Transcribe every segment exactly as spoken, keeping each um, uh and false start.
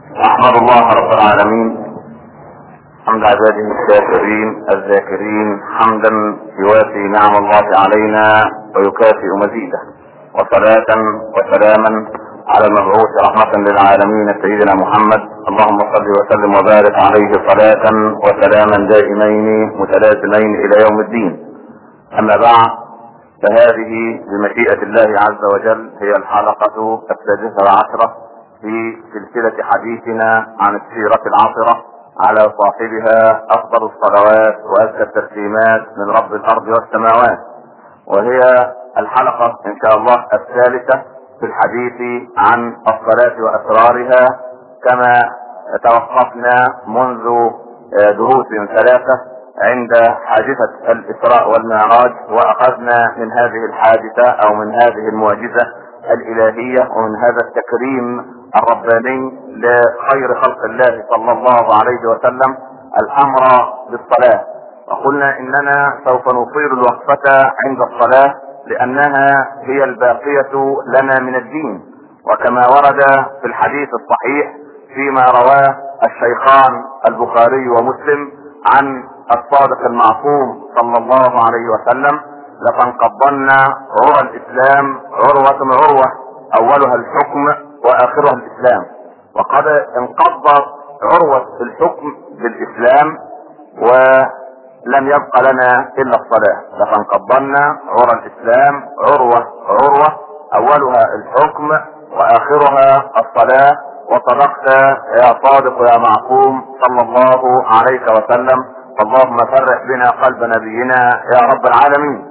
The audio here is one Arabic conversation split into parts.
احمد الله رب العالمين حمد عباده الشاكرين الذاكرين حمدا يوافي نعم الله علينا ويكافئ مزيده، وصلاة وسلاما على المبعوث رحمة للعالمين سيدنا محمد. اللهم صل وسلم وبارك عليه صلاة وسلاما دائمين متلازمين الى يوم الدين. اما بعد، فهذه بمشيئة الله عز وجل هي الحلقة السادسة عشرة في سلسلة حديثنا عن السيرة العطرة على صاحبها افضل الصلوات وازكى التسليمات من رب الارض والسماوات، وهي الحلقة ان شاء الله الثالثة في الحديث عن الصلاة واسرارها، كما توقفنا منذ دروس ثلاثة عند حادثة الاسراء والمعراج، واخذنا من هذه الحادثة او من هذه المعجزة الالهية ومن هذا التكريم الرباني لخير خلق الله صلى الله عليه وسلم الامر بالصلاة. وقلنا اننا سوف نطيل الوقفة عند الصلاة لانها هي الباقية لنا من الدين، وكما ورد في الحديث الصحيح فيما رواه الشيخان البخاري ومسلم عن الصادق المعصوم صلى الله عليه وسلم: لتنقضن عرى الاسلام عروة عروة اولها الحكم واخرها الاسلام. وقد انقضت عروة الحكم بالاسلام ولم يبق لنا الا الصلاة. لتنقضن عرى الاسلام عروة عروة اولها الحكم واخرها الصلاة. وصدقت يا صادق يا معصوم صلى الله عليه وسلم، اللهم فرح بنا قلب نبينا يا رب العالمين.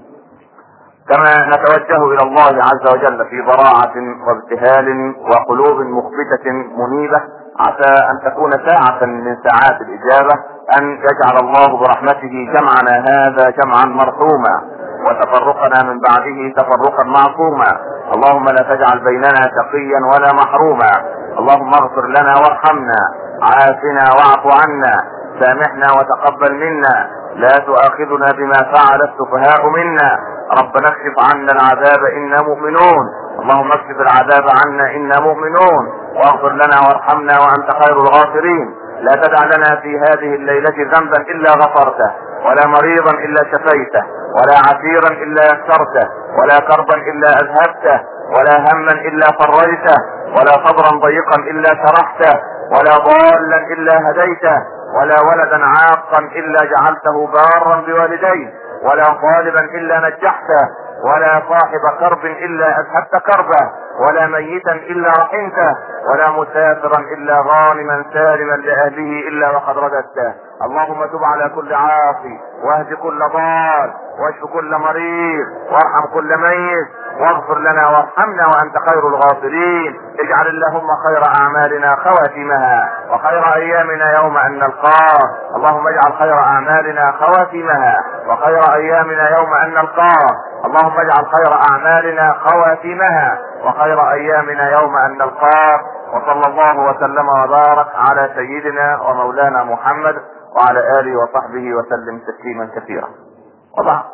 كما نتوجه الى الله عز وجل في ضراعة وابتهال وقلوب مخبتة منيبة، عسى ان تكون ساعة من ساعات الاجابة، ان يجعل الله برحمته جمعنا هذا جمعا مرحوما وتفرقنا من بعده تفرقا معصوما. اللهم لا تجعل بيننا شقيا ولا محروما. اللهم اغفر لنا وارحمنا، عافنا واعف عنا، سامحنا وتقبل منا، لا تؤاخذنا بما فعل السفهاء منا. ربنا اكشف عنا العذاب انا مؤمنون. اللهم اكشف العذاب عنا انا مؤمنون، واغفر لنا وارحمنا وانت خير الغافرين. لا تدع لنا في هذه الليلة ذنبا الا غفرته، ولا مريضا الا شفيته، ولا عسيرا الا يسرته، ولا كربا الا اذهبته، ولا هما الا فرجته، ولا صدرا ضيقا الا شرحته، ولا ضالا الا هديته، ولا ولدا عاقا الا جعلته بارا بوالديه، ولا طالبا الا نجحته، ولا صاحب كرب الا اذهبت كربه، ولا ميتا الا رحمته، ولا مسافرا الا غانما سالما لاهله الا وقد رددته. اللهم تب على كل عاصي، واهد كل ضال، واشف كل مريض، وارحم كل ميت، واغفر لنا وارحمنا وانت خير الغافرين. اجعل اللهم خير اعمالنا خواتمها، وخير ايامنا يوم ان نلقاه. اللهم اجعل خير اعمالنا خواتمها، وخير ايامنا يوم ان نلقاه. اللهم اجعل خير اعمالنا خواتمها، وخير ايامنا يوم ان نلقاه. وصلى الله وسلم وبارك على سيدنا ومولانا محمد وعلى اله وصحبه وسلم تسليما كثيرا. وبعد،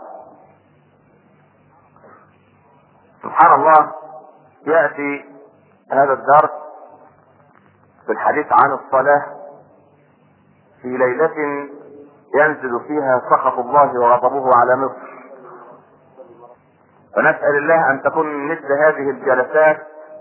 سبحان الله، يأتي هذا الدرس في الحديث عن الصلاة في ليلة ينزل فيها سخط الله وغضبه على مصر، ونسأل الله ان تكون مثل هذه الجلسات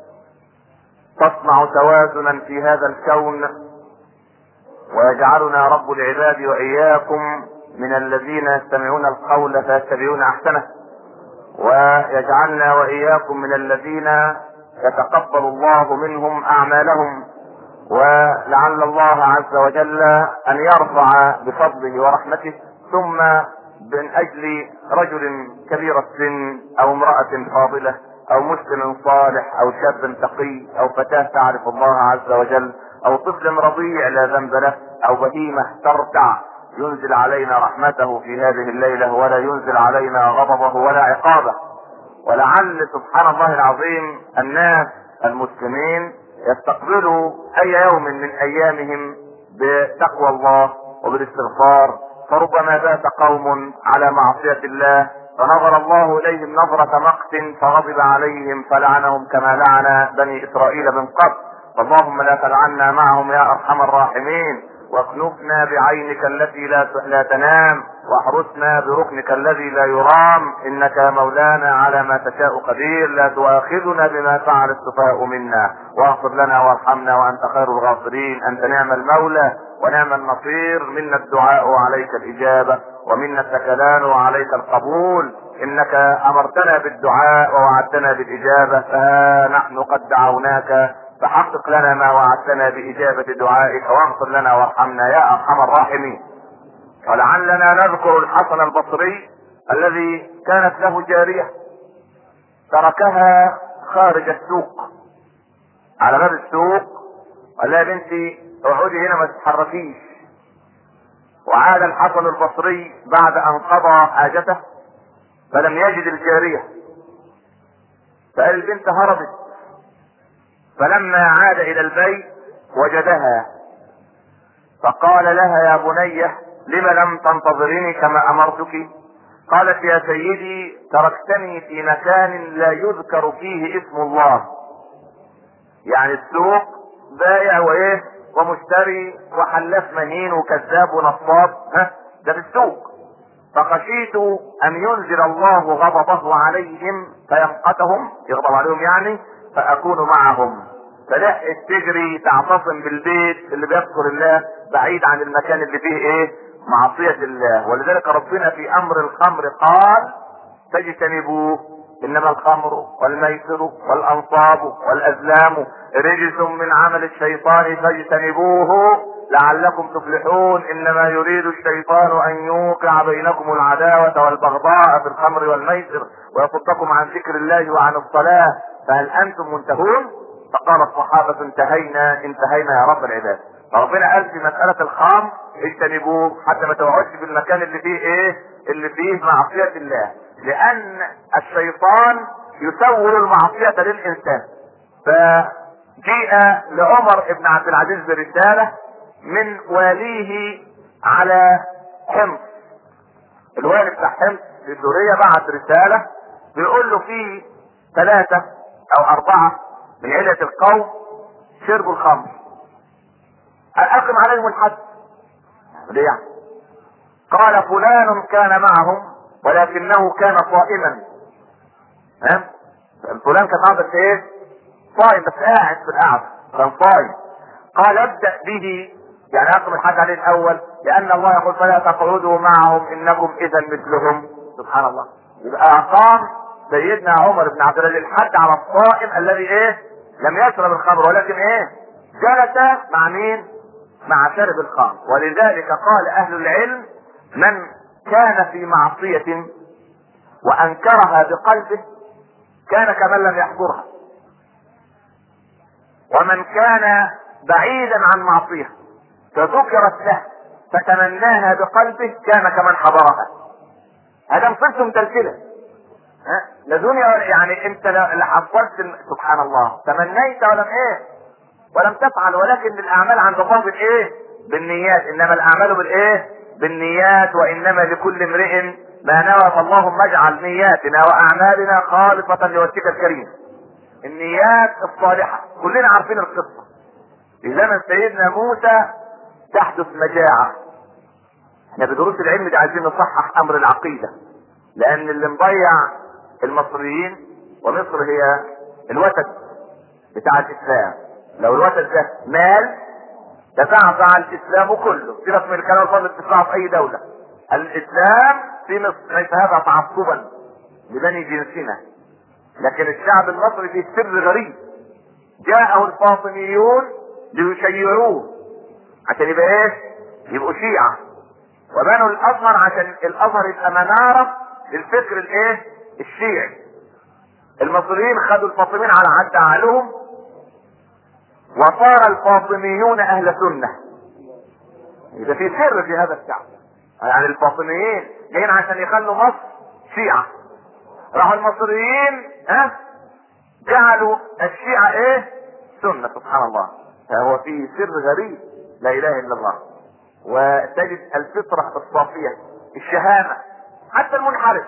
تصنع توازنا في هذا الكون، ويجعلنا رب العباد واياكم من الذين يستمعون القول فيتبعون احسنه، ويجعلنا واياكم من الذين يتقبل الله منهم اعمالهم، ولعل الله عز وجل ان يرفع بفضله ورحمته ثم من اجل رجل كبير السن او امرأة فاضلة او مسلم صالح او شاب تقي او فتاة تعرف الله عز وجل او طفل رضيع لا ذنب له او بهيمة ترتع، ينزل علينا رحمته في هذه الليلة ولا ينزل علينا غضبه ولا عقابه. ولعل سبحان الله العظيم الناس المسلمين يستقبلوا اي يوم من ايامهم بتقوى الله وبالاستغفار، فربما بات قوم على معصية الله فنظر الله اليهم نظرة مقت فغضب عليهم فلعنهم كما لعن بني اسرائيل من قبل. اللهم لا تجعلنا معهم يا ارحم الراحمين، واكنفنا بعينك التي لا لا تنام، واحرسنا بركنك الذي لا يرام، انك مولانا على ما تشاء قدير. لا تؤاخذنا بما فعل السفهاء منا، واغفر لنا وارحمنا وانت خير الغافرين. انت نعم المولى ونعم النصير، منا الدعاء وعليك الاجابه، ومنا التكلان وعليك القبول. انك امرتنا بالدعاء ووعدتنا بالاجابه، فها نحن قد دعوناك فحقق لنا ما وعدتنا باجابه دعائك، واغفر لنا وارحمنا يا ارحم الراحمين. ولعلنا نذكر الحسن البصري الذي كانت له جاريه تركها خارج السوق، على باب السوق، قال لها يا بنتي اقعدي هنا ما تتحركيش. وعاد الحسن البصري بعد ان قضى حاجته فلم يجد الجاريه، فقال البنت هربت، فلما عاد الى البيت وجدها فقال لها يا بنية لم لم تنتظريني كما امرتك؟ قالت يا سيدي تركتني في مكان لا يذكر فيه اسم الله. يعني السوق بايع وايه ومشتري وحلاف مهين وكذاب ونصاب، ها ده في السوق. فخشيت ان ينزل الله غضبه عليهم فيمقتهم، يغضب عليهم يعني، فاكون معهم. فلحقت تجري تعتصم بالبيت اللي بيذكر الله بعيد عن المكان اللي فيه ايه معصية الله. ولذلك ربنا في امر الخمر قال فاجتنبوه، انما الخمر والميسر والانصاب والازلام رجس من عمل الشيطان فاجتنبوه لعلكم تفلحون. انما يريد الشيطان ان يوقع بينكم العداوة والبغضاء في الخمر والميسر ويصدكم عن ذكر الله وعن الصلاة فهل انتم منتهون؟ فقال الصحابة انتهينا انتهينا يا رب العباد. فربنا قال في مسألة الخمر اجتنبوه حتى ما تقعدش في المكان اللي فيه ايه اللي فيه معصية الله، لان الشيطان يسول المعصية للانسان. فجيء لعمر بن عبد العزيز برسالة من واليه على حمص، الوالي بتاع حمص في سوريا بعت رسالة بيقول له في ثلاثة او اربعة من علة القوم شربوا الخمر، اقم عليهم الحد. ليه يعني؟ قال فلان كان معهم ولكنه كان صائما. ها فلان كان معه بس ايه صائم، بس قاعد في القعده كان صائم. قال ابدأ به، يعني اقم الحد عليه الاول، لان الله يقول فلا تقعدوا معهم انكم اذا مثلهم. سبحان الله. يبقى اقام سيدنا عمر بن عبد العزيز الحد على الصائم الذي ايه لم يشرب الخمر، ولكن ايه جلس مع مين؟ مع شرب الخمر. ولذلك قال اهل العلم من كان في معصية وانكرها بقلبه كان كمن لم يحضرها، ومن كان بعيدا عن معصية فذكرت له فتمناها بقلبه كان كمن حضرها. هذا مصيبته متلتلة. ها لا دنيا يعني انت لا حصلت سبحان الله تمنيت ولم ايه ولم تفعل، ولكن الاعمال عند الله بالايه بالنيات، انما الاعمال بالايه بالنيات وانما لكل امرئ ما نوى. فاللهم اجعل نياتنا واعمالنا خالصة لوجهك الكريم. النيات الصالحة كلنا عارفين القصة. في زمن سيدنا موسى تحدث مجاعة. احنا بدروس العلم دي عايزين نصحح امر العقيدة، لان اللي مضيع المصريين ومصر هي الوتد بتاع الاسلام. لو الوتد ده مال تتعطى الاسلام كله، سيبك من الكلام الفاضل تدفعه في اي دولة. الاسلام في مصر ليس هذا تعصبا لبني جنسنا، لكن الشعب المصري فيه سر غريب. جاءه الفاطميون ليشيعوه عشان يبقى ايه يبقوا شيعة، وبنوا الازهر عشان الازهر يبقى منارة للفكر الايه الشيعي. المصريين خدوا الفاطميين على عد عقلهم وصار الفاطميون اهل سنة. يبقى في سر في هذا الشعب، يعني الفاطميين جايين عشان يخلوا مصر شيعة، راحوا المصريين ها جعلوا الشيعة ايه سنة. سبحان الله. فهو في سر غريب لا اله الا الله. وتجد الفطرة الصافية الشهامة، حتى المنحرف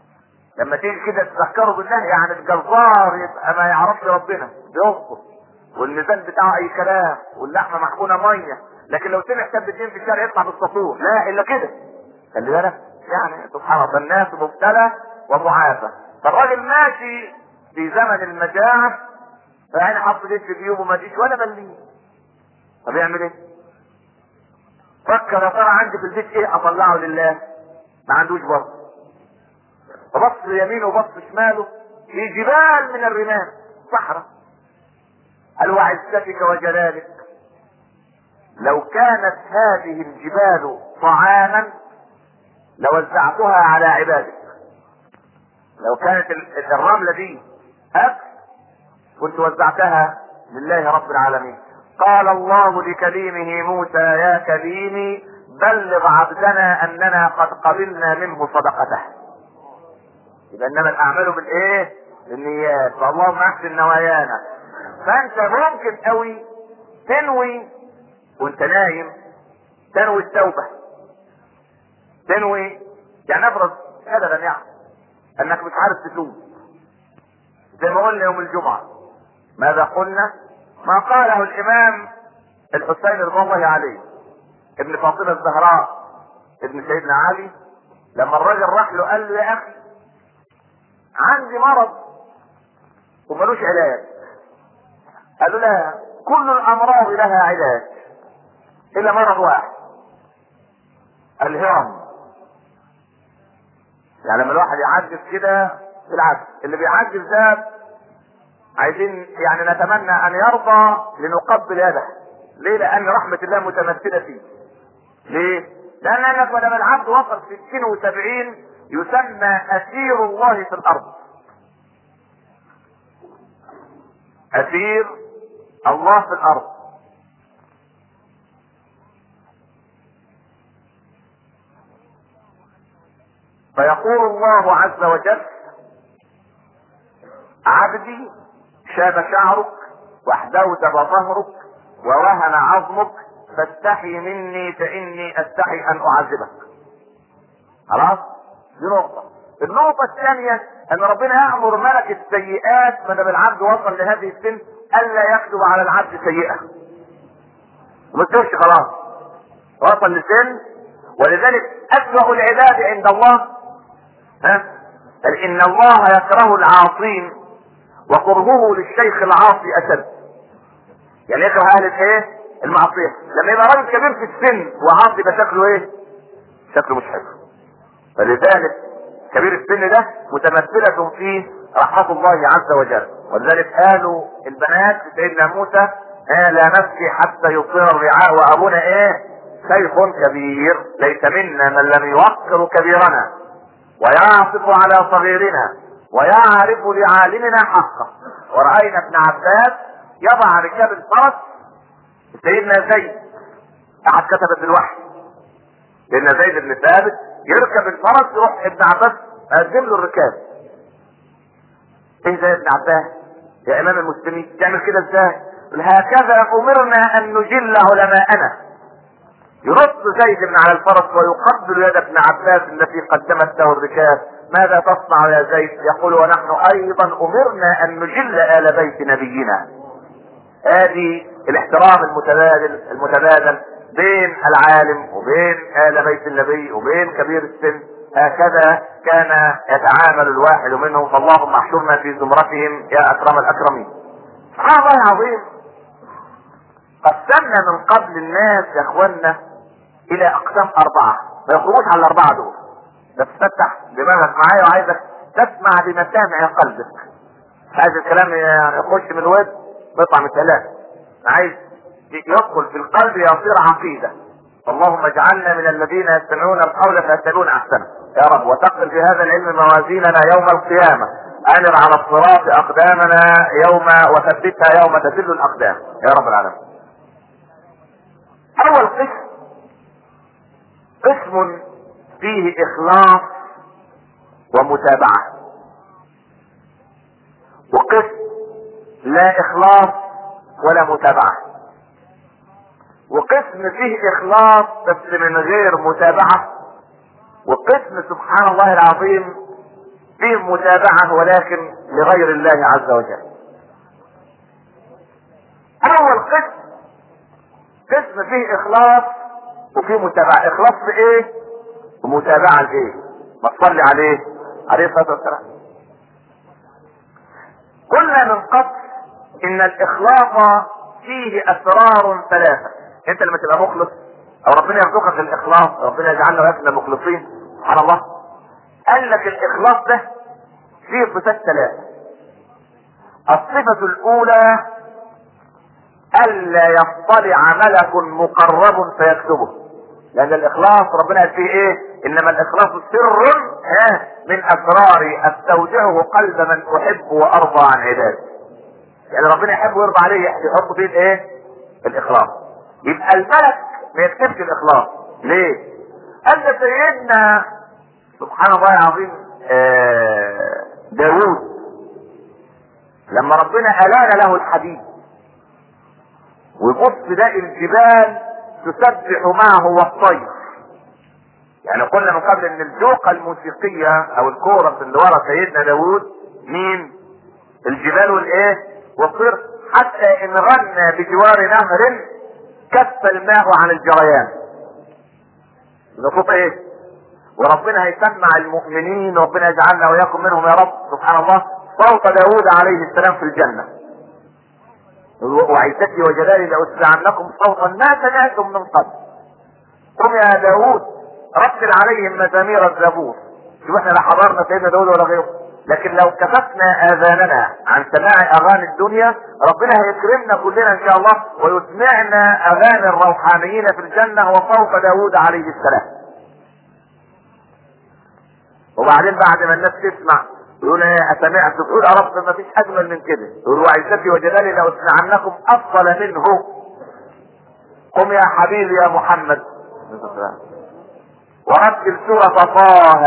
لما تيجي كده تذكره بالله، يعني الجزار يبقى ما يعرفش ربنا بيصبر، والميزان بتاعه اي كلام، واللحمه محقونه ميه، لكن لو سمع سب الدين في الشارع يطلع بالسطور، لا الا كده. خلي بالك يعني سبحان الله، الناس مبتلى ومعافى. فالراجل ماشي في زمن المجاعه، فيعني حط ديش في جيوبه ما ديش ولا مليه. طب يعمل ايه؟ فكر يا ترى عندي في البيت ايه اطلعه لله؟ ما عندوش برضه. فبص يمينه وبص شماله في جبال من الرمال صحراء. قال وعزتك وجلالك لو كانت هذه الجبال طعاما لوزعتها على عبادك. لو كانت الرملة دي أكل كنت وزعتها لله رب العالمين. قال الله لكليمه موسى يا كليمي بلغ عبدنا اننا قد قبلنا منه صدقته. يبقى انما الاعمال بالايه؟ بالنيات. فاللهم احسن نوايانا. فانت ممكن قوي تنوي وانت نايم، تنوي التوبه، تنوي يعني افرض ابدا يعني انك مش عارف تتوب، زي ما قلنا يوم الجمعه. ماذا قلنا؟ ما قاله الامام الحسين رضي الله عليه ابن فاطمه الزهراء ابن سيدنا علي، لما الراجل راح له قال له يا اخي عندي مرض وملوش علاج. قال له لا، كل الامراض لها علاج الا مرض واحد، الهرم. يعني لما الواحد يعجز كده بالعكس، اللي بيعجز ده عايزين يعني نتمنى ان يرضى لنقبل يده. ليه؟ لان رحمة الله متمثلة فيه. ليه؟ لان انك ما دام العبد وصل ستين وسبعين يسمى اسير الله في الارض. اسير الله في الارض. فيقول الله عز وجل عبدي شاب شعرك واحدودب ظهرك ووهن عظمك فاستحي مني فاني استحي ان اعذبك. خلاص؟ دي نقطة. النقطة الثانية ان ربنا يأمر ملك السيئات ما دام العبد وصل لهذه السن الا يكتب على العبد سيئة. ما تقولش خلاص وصل لسن. ولذلك اسوأ العباد عند الله ها؟ قال ان الله يكره العاصين وكرهه للشيخ العاصي اشد. يعني يكره اهل الايه؟ المعصيه. لما يبقى راجل كبير في السن وعاصي يبقى شكله ايه؟ شكله مش حلو. فلذلك كبير السن ده متمثله فيه رحمه الله عز وجل. ولذلك قالوا البنات سيدنا موسى آه لا نسقي حتى يصير الرعاء وابونا ايه؟ شيخ كبير ليس منا من لم يوقر كبيرنا ويعطف على صغيرنا ويعرف لعالمنا حقه. ورأينا ابن عباس يضع ركاب الفرس سيدنا زيد احد كتبت الوحي. سيدنا زيد بن ثابت يركب الفرس يروح ابن عباس يقدم له الركاب. ايه زي ابن عباس يا امام المسلمين تعمل كده ازاي؟ هكذا امرنا ان نجل علماءنا. يرد زيد بن على الفرس ويقبل يد ابن عباس التي قدمت له الركاب. ماذا تصنع يا زيد؟ يقول ونحن ايضا امرنا ان نجل ال بيت نبينا. هذه الاحترام المتبادل المتبادل بين العالم وبين ال بيت النبي وبين كبير السن. هكذا كان يتعامل الواحد منهم. فاللهم احشرنا في زمرتهم يا اكرم الاكرمين. سبحان الله العظيم. قسمنا من قبل الناس يا اخوانا الى اقسام اربعه، ما يخرجوش على الاربعه دول. بس تفتح دماغك معايا وعايزك تسمع بمسامع قلبك. مش عايز الكلام يعني يخش من الود ويطلع من الكلام. عايز يدخل في القلب يصير عقيده. اللهم اجعلنا من الذين يستمعون القول فيتبعون احسنه يا رب. وتقل في هذا العلم موازيننا يوم القيامه. انر على الصراط اقدامنا يوم وثبتها يوم تزل الاقدام يا رب العالمين. اول قسم قسم فيه اخلاص ومتابعة، وقسم لا اخلاص ولا متابعة، وقسم فيه اخلاص بس من غير متابعة، وقسم سبحان الله العظيم فيه متابعة ولكن لغير الله عز وجل. اول قسم قسم فيه اخلاص وفيه متابعة. اخلاص في ايه ومتابعة لايه؟ ما تصلي عليه عليه الصلاة والسلام. قلنا من قبل ان الاخلاص فيه اسرار ثلاثة. انت لما تبقى مخلص او ربنا يرزقك الاخلاص، ربنا يجعلنا ويكون مخلصين سبحان الله، قال لك الاخلاص ده فيه صفات ثلاثة. الصفة الاولى الا يطلع ملك مقرب فيكتبه، لان الاخلاص ربنا قال فيه ايه؟ انما الاخلاص سر ها من اسراري استودعه قلب من احب وارضى عن عبادي. يعني ربنا يحب ويرضى عليه يحط فيه الايه؟ الاخلاص. يبقى الملك ما يكتبش الاخلاص. ليه؟ قال ده سيدنا سبحان الله العظيم آه داوود لما ربنا ألان له الحديد ويبص تلاقي الجبال تسبح معه والطير. يعني قلنا من قبل ان الجوقة الموسيقية او الكورة اللي ورا سيدنا داوود مين؟ الجبال والايه؟ والطير. حتى ان غنى بجوار نهر كف الماء عن الجريان. ده صوت ايه؟ وربنا هيسمع المؤمنين، ربنا يجعلنا واياكم منهم يا رب سبحان الله، صوت داوود عليه السلام في الجنة. وعزتي وجلالي لأسمعنكم صوتا ما سمعتم من قبل. قم يا داوود رتل عليهم مزامير الزبور. شوف احنا لا حضرنا سيدنا داوود ولا غيره، لكن لو كففنا اذاننا عن سماع اغاني الدنيا ربنا هيكرمنا كلنا ان شاء الله ويسمعنا اغاني الروحانيين في الجنة وصوت داوود عليه السلام. وبعدين بعد ما الناس تسمع يقول ايه؟ اسمعت تقول يا رب ما فيش اجمل من كده. يقول وعزتي وجلالي لأسمعنكم افضل منه. قم يا حبيبي يا محمد ورتل سورة طه.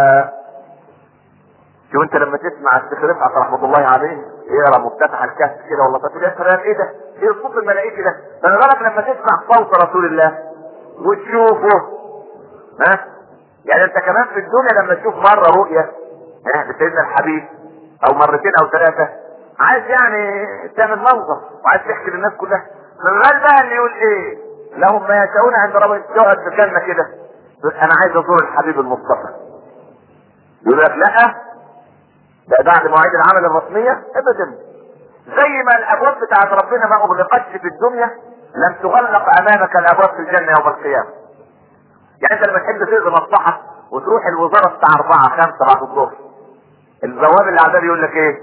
شوف انت لما تسمع الشيخ رفعت رحمة الله عليه يقرا مفتتح الكهف كده والله تقول يا سلام ايه ده؟ ايه الصوت الملائكي ده؟ فما بالك لما تسمع صوت رسول الله وتشوفه. ها؟ يعني انت كمان في الدنيا لما تشوف مرة رؤية ها لسيدنا الحبيب او مرتين او ثلاثة عايز يعني تعمل منظر وعايز تحكي للناس كلها. فالغال بقى اللي يقول ايه؟ لهم ما يشاءون عند ربهم. تقعد في الجنة كده انا عايز ازور الحبيب المصطفى. يقول لك لا ده بعد مواعيد العمل الرسمية ابدا. زي ما الابواب بتاعت ربنا ما اغلقتش في الدنيا لم تغلق امامك الابواب في الجنة يوم القيامة. يعني انت لما تحب تقضي مصلحة وتروح الوزارة الساعة أربعة خمسة بعد الظهر، البواب اللي عندنا يقول لك ايه؟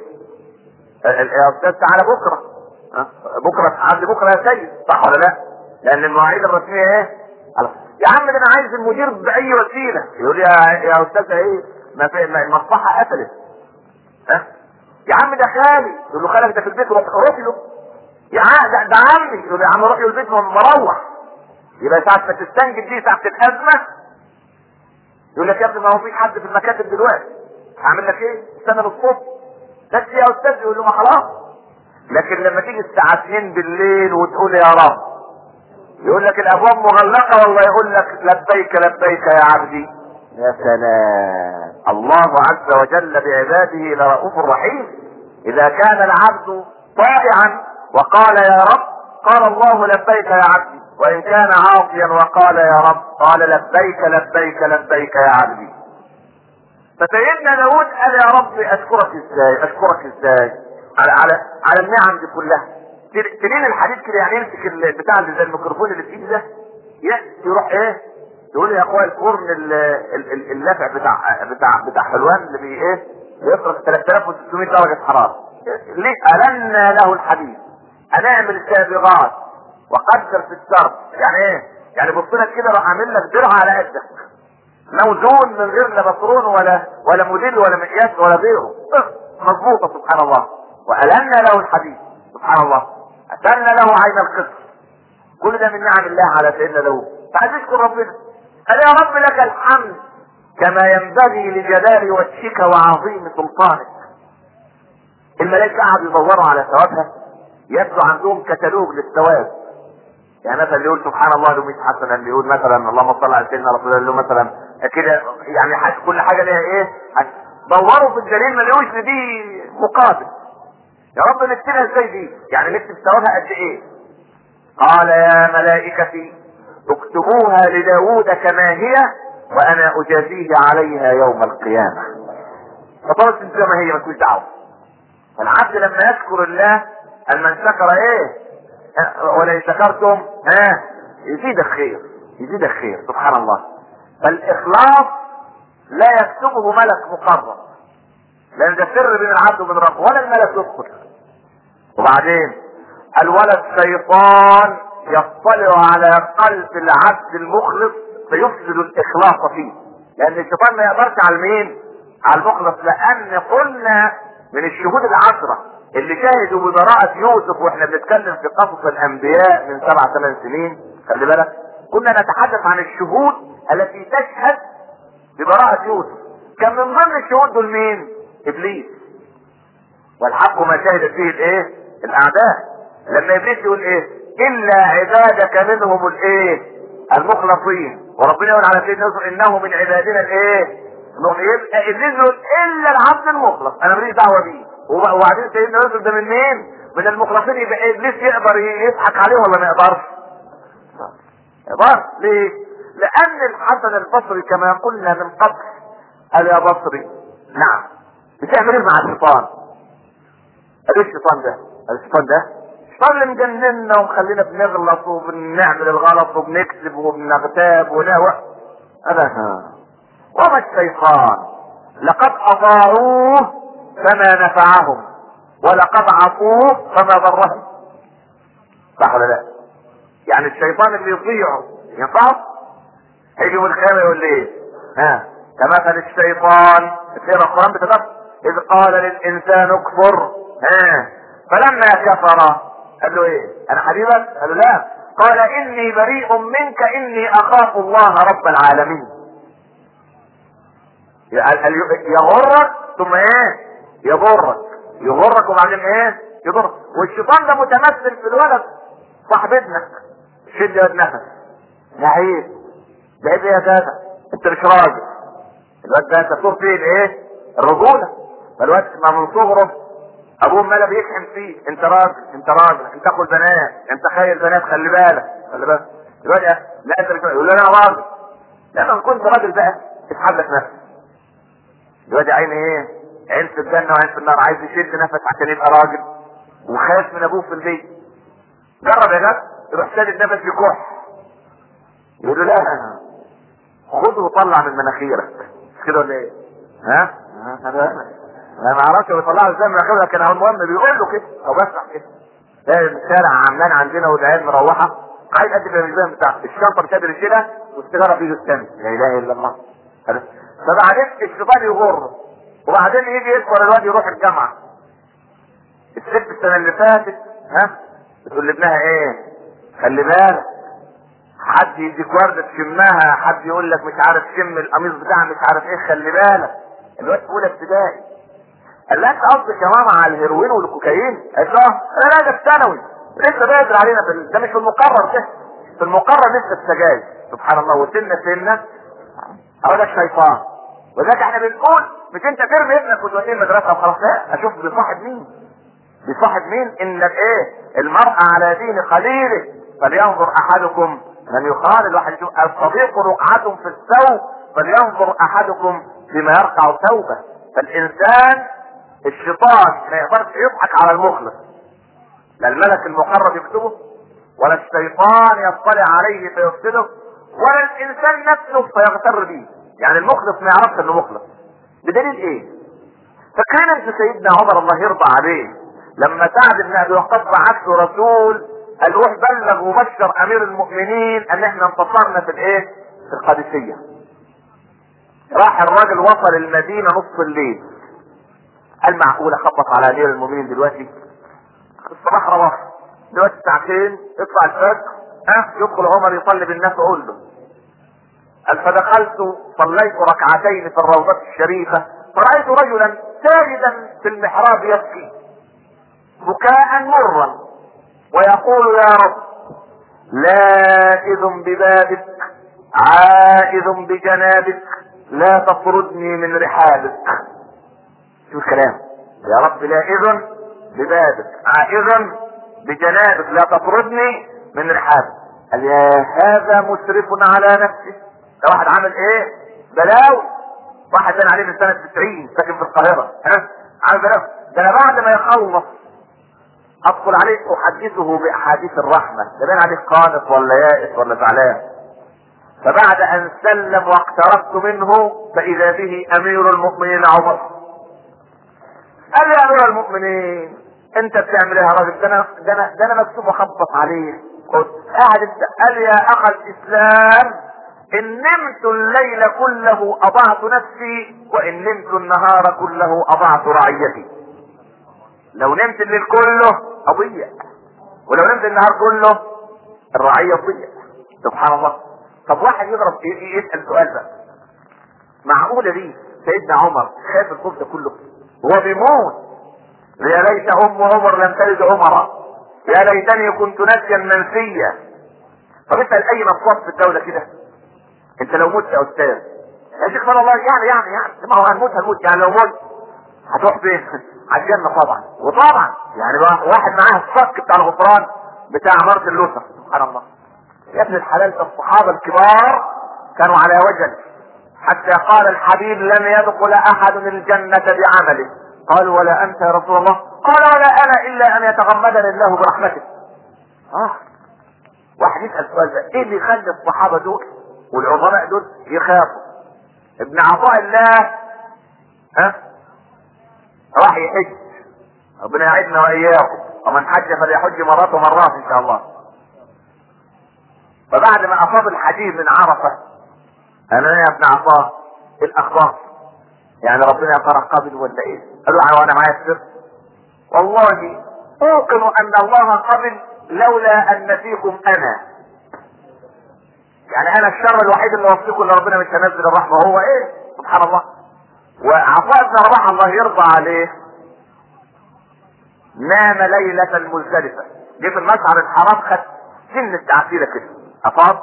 يا استاذ تعالى بكرة. أه؟ بكرة عند بكرة يا سيد، صح ولا لا؟ لان المواعيد الرسمية ايه؟ يا عم ده انا عايز المدير باي وسيلة. يقول يا يا استاذ ايه؟ ما في المصلحة قفلت. ها؟ أه؟ يا عم ده خالي. يقول له خالك ده في البيت روح له. يا عم ده, ده عمي. يقول له يا عم روح له البيت ومروح. يبقى ساعة ما تستنجد دي ساعة الأزمة يقول لك يا ابني ما هو فيش حد في المكاتب دلوقتي. هعمل لك ايه؟ استنى للصبح. بس يا استاذ يقول له ما خلاص. لكن لما تيجي الساعة اتنين بالليل وتقول يا رب يقول لك الابواب مغلقة والله يقول لك لبيك لبيك يا عبدي. يا سلام. الله عز وجل بعباده لرؤوف رحيم. اذا كان العبد طائعا وقال يا رب قال الله لبيك يا عبدي، وان كان عاصيا وقال يا رب قال لبيك لبيك لبيك يا عبدي. فسيدنا داود قال يا رب اشكرك ازاي اشكرك ازاي على على على النعم دي كلها. تلين الحديد كده يعني يمسك البتاع اللي زي الميكروفون اللي في ايدي ده يروح ايه يقول لي يا اخويا الفرن اللافع بتاع بتاع بتاع حلوان اللي بي ايه يفرق ثلاثة آلاف وستمائة درجة حرارة. ليه؟ ألنا له الحديد هنعمل السابغات وقدر في الشرط. يعني ايه؟ يعني بص لك كده راح اعمل لك درع على قدك موزون من غير لا بطرون ولا ولا موديل ولا مقياس ولا غيره مظبوطه سبحان الله. والنا له الحديد سبحان الله. اتنا له عين القصر. كل ده من نعم الله على سيدنا داود. فعايز يشكر ربنا. قال يا رب لك الحمد كما ينبغي لجلال وجهك وعظيم سلطانك. الملائكه قعدوا يدوروا على ثوابها يبدو عندهم كتالوج للثواب. يعني مثلا اللي يقول سبحان الله له مية حسنه، اللي يقول مثلا اللهم صل على سيدنا رسول الله له مثلا كده. يعني حاجة كل حاجه ليها ايه؟ دوروا في الجليل ما لقوش دي مقابل. يا رب نكتبها ازاي دي؟ يعني نكتب ثوابها قد ايه؟ قال يا ملائكتي اكتبوها لداود كما هي وانا اجازيه عليها يوم القيامة. فطبعا انت ما هي مالكوش دعوة. فالعبد لما يشكر الله ان من شكر ايه ولئن شكرتم ها يزيدك خير يزيدك خير سبحان الله. فالاخلاص لا يكتبه ملك مقرب لان ده سر بين العبد وبين ربه ولا الملك يدخل. وبعدين الولد شيطان يطلع على قلب العبد المخلص فيفسد الاخلاص فيه، لان الشيطان ما يقدرش على مين؟ على المخلص. لان قلنا من الشهود العشرة اللي شاهدوا ببراءة يوسف واحنا بنتكلم في قصص الانبياء من سبع ثمان سنين، خلي بالك كنا نتحدث عن الشهود التي تشهد ببراءة يوسف. كان من ضمن الشهود دول مين؟ ابليس. والحق ما شهدت فيه الايه؟ الاعداء. لما ابليس يقول ايه؟ الا عبادك منهم الايه؟ المخلصين. وربنا يقول على سيدنا يوسف انه من عبادنا الايه؟ يبقى ابليس يقول الا العبد المخلص انا ماليش دعوه بيه. وبعدين سيدنا يوسف ده من مين؟ من المخلصين. يبقى ابليس يقدر يضحك عليه ولا ما يقدرش؟ يقدر. ليه؟ لان الحسن البصري كما قلنا من قبل قال يا بصري نعم بتعمل ايه مع الشيطان؟ قال ايه الشيطان ده؟ قال الشيطان ده الشيطان اللي مجننا ومخلينا بنغلط وبنعمل الغلط وبنكذب وبنغتاب ونهوى. انا وما الشيطان لقد اطاعوه فما نفعهم ولقد عصوه فما ضرهم. صح ولا لا؟ يعني الشيطان اللي يطيعه ينفعه؟ هيجي يوم القيامه يقول لي ايه؟ ها كمثل الشيطان في القران بتدبر اذ قال للانسان اكفر ها فلما كفر قال له ايه؟ انا حبيبك؟ قال له لا. قال اني بريء منك اني اخاف الله رب العالمين. يغرك ثم ايه؟ يضرك يغرك وبعدين ايه؟ يضرك. والشيطان ده متمثل في الولد صاحب ابنك شد يد نفس نعيب ده ايه يا دادا انت مش راجل. الواد ده انت صور فيه الايه؟ الرجوله. فالواد ما من صغره ابوه ماله بيكحم فيه انت راجل انت راجل انت اخو البنات انت خايل بنات خلي بالك خلي بالك. الواد لا انت يقول له انا راجل. لما كنت راجل بقى اسحب لك نفسك. الواد عين ايه؟ عين في الجنه وعين في النار. عايز يشد نفس عشان يبقى راجل وخايف من ابوه في البيت. جرب يا جد يروح شادد نفس يكح يقول له لا خده وطلع من مناخيرك مش كده ولا ايه؟ ها؟ انا ما اعرفش هو يطلعه ازاي من مناخيرك لكن هو المهم بيقول له كده او بسمع كده. ده الشارع عملان عندنا والعيال مروحه عايز قد الميزان بتاعه الشنطه مش قادر يشيلها والسيجاره في ايده الثاني لا اله الا الله. فبعدين الشيطان يغر وبعدين يجي يكبر الواد يروح الجامعه. الست السنه اللي فاتت ها بتقول لابنها ايه؟ خلي بالك حد يديك ورده تشمها حد يقول لك مش عارف شم القميص بتاعها مش عارف ايه خلي بالك. الواد في اولى ابتدائي. قال لها انت قصدك يا ماما على الهيروين والكوكايين؟ قالت له انا راجل ثانوي لسه بادر علينا في ده مش في المقرر ده في المقرر لسه السجاير سبحان الله وسنه سنه. هو ده الشيطان. ولذلك احنا بنقول مش انت ترمي ابنك وتوديه المدرسه وخلاص لا اشوف بيصاحب مين؟ بيصاحب مين؟ ان ايه؟ المرء على دين خليله فلينظر احدكم من يخالل. الواحد يشوف الصديق رقعة في الثوب فلينظر احدكم بما يرقع ثوبه. فالانسان الشيطان ما يقدرش يضحك على المخلص. لا الملك المقرب يكتبه ولا الشيطان يطلع عليه فيفسده ولا الانسان نفسه فيغتر به. يعني المخلص ما يعرفش انه مخلص. بدليل ايه؟ فاكرين انت سيدنا عمر الله يرضى عليه لما سعد بن ابي وقاص بعث له رسول قال روح بلغ وبشر امير المؤمنين ان احنا انتصرنا في الايه؟ في القادسيه. راح الراجل وصل المدينه نصف الليل. قال معقوله خبط على امير المؤمنين دلوقتي؟ الصباح رواح دلوقتي ساعتين يطلع الفجر ها يدخل عمر يصلي بالناس وقول له. قال فدخلت صليت ركعتين في الروضة الشريفة فرأيت رجلا ساجدا في المحراب يبكي بكاء مرا ويقول يا رب لائذ ببابك عائذ بجنابك لا تطردني من رحابك. شو الكلام؟ يا رب لائذ ببابك عائذ بجنابك لا تطردني من رحاب. قال يا هذا مسرف على نفسه. ده واحد عامل ايه؟ بلاوي. واحد كان عليه من سنة تسعين ساكن في القاهرة، ها؟ عامل بلاوي. ده انا بعد ما يخلص ادخل عليه احدثه باحاديث الرحمة، ده باين عليه قانط ولا يائس ولا زعلان. فبعد ان سلم واقتربت منه فاذا به امير المؤمنين عمر. قال لي يا امير المؤمنين انت بتعمل ايه يا راجل؟ ده انا ده انا ده انا مكتوب اخبط عليه. قلت قاعد انت. قال يا اخ الاسلام ان نمت الليل كله اضعت نفسي وان نمت النهار كله اضعت رعيتي. لو نمت الليل كله اضيع، ولو نمت النهار كله الرعية تضيع. سبحان الله. طب واحد يضرب يسأل سؤال بقى، معقولة دي سيدنا عمر خاف الخوف ده كله وهو بيموت؟ يا ليت ام عمر لم تلد عمرا، يا ليتني كنت نسيا منسيا. طب اسأل اي مصوات في الدولة كده، انت لو مت يا استاذ يا شيخ من الله يعني يعني يعني ما هو هنموت هنموت يعني لو مت هتروح فين؟ على الجنة طبعا. وطبعا يعني واحد معاه الصك بتاع الغفران بتاع مرض اللوثر. سبحان الله. يا ابن الحلال الصحابة الكبار كانوا على وجل، حتى قال الحبيب لم يدخل احد الجنة بعمله. قال ولا انت يا رسول الله؟ قال ولا انا الا ان يتغمدني الله برحمته. اه واحد يسأل سؤال ده، ايه اللي يخلي الصحابة دول والعظماء دول يخافوا؟ ابن عطاء الله ها راح يحج، ربنا يعيدنا واياكم، ومن حج فليحج مرات ومرات ان شاء الله. فبعد ما افاض الحديث من عرفة، انا يا ابن عطاء ايه الاخبار؟ يعني ربنا يا ترى قابل ولا ايه؟ قالوا وانا معايا السر، والله اوقن ان الله قبل لولا ان فيكم انا. يعني انا الشر الوحيد اللي وصيكم ان ربنا مش هينزل الرحمه هو ايه؟ سبحان الله. وعطاء بن رباح الله يرضى عليه نام ليلة المزدلفة، جه في المشعر الحرام خد سن التعسيرة كده افاض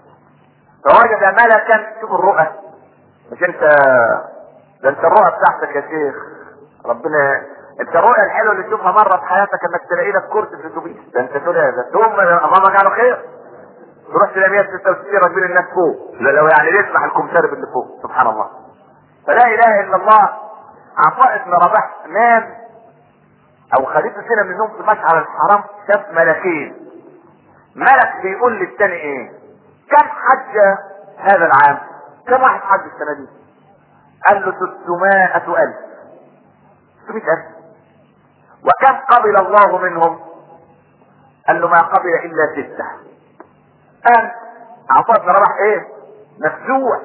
فوجد ملكا. شوف الرؤى، مش انت ده انت الرؤى بتاعتك يا شيخ ربنا. انت الرؤيا الحلوه اللي تشوفها مره في حياتك انك تلاقي لك كرسي في الاتوبيس، ده انت تقول ايه ده ثم اللهم اجعله خير. تروح تلاقي مية وستة وستين راكبين الناس فوق، لو يعني يسمح الكمثري اللي فوق. سبحان الله. فلا اله الا الله. عطاء بن رباح نام او خليته سنه من النوم في مشعر الحرام، شاف ملكين. ملك بيقول للتاني ايه؟ كم حج هذا العام؟ كم واحد حج السنه دي؟ قال له ستمائة الف. ستمائة الف. وكم قبل الله منهم؟ قال له ما قبل الا ستة. قال عطاء بن رباح ايه؟ مفزوع.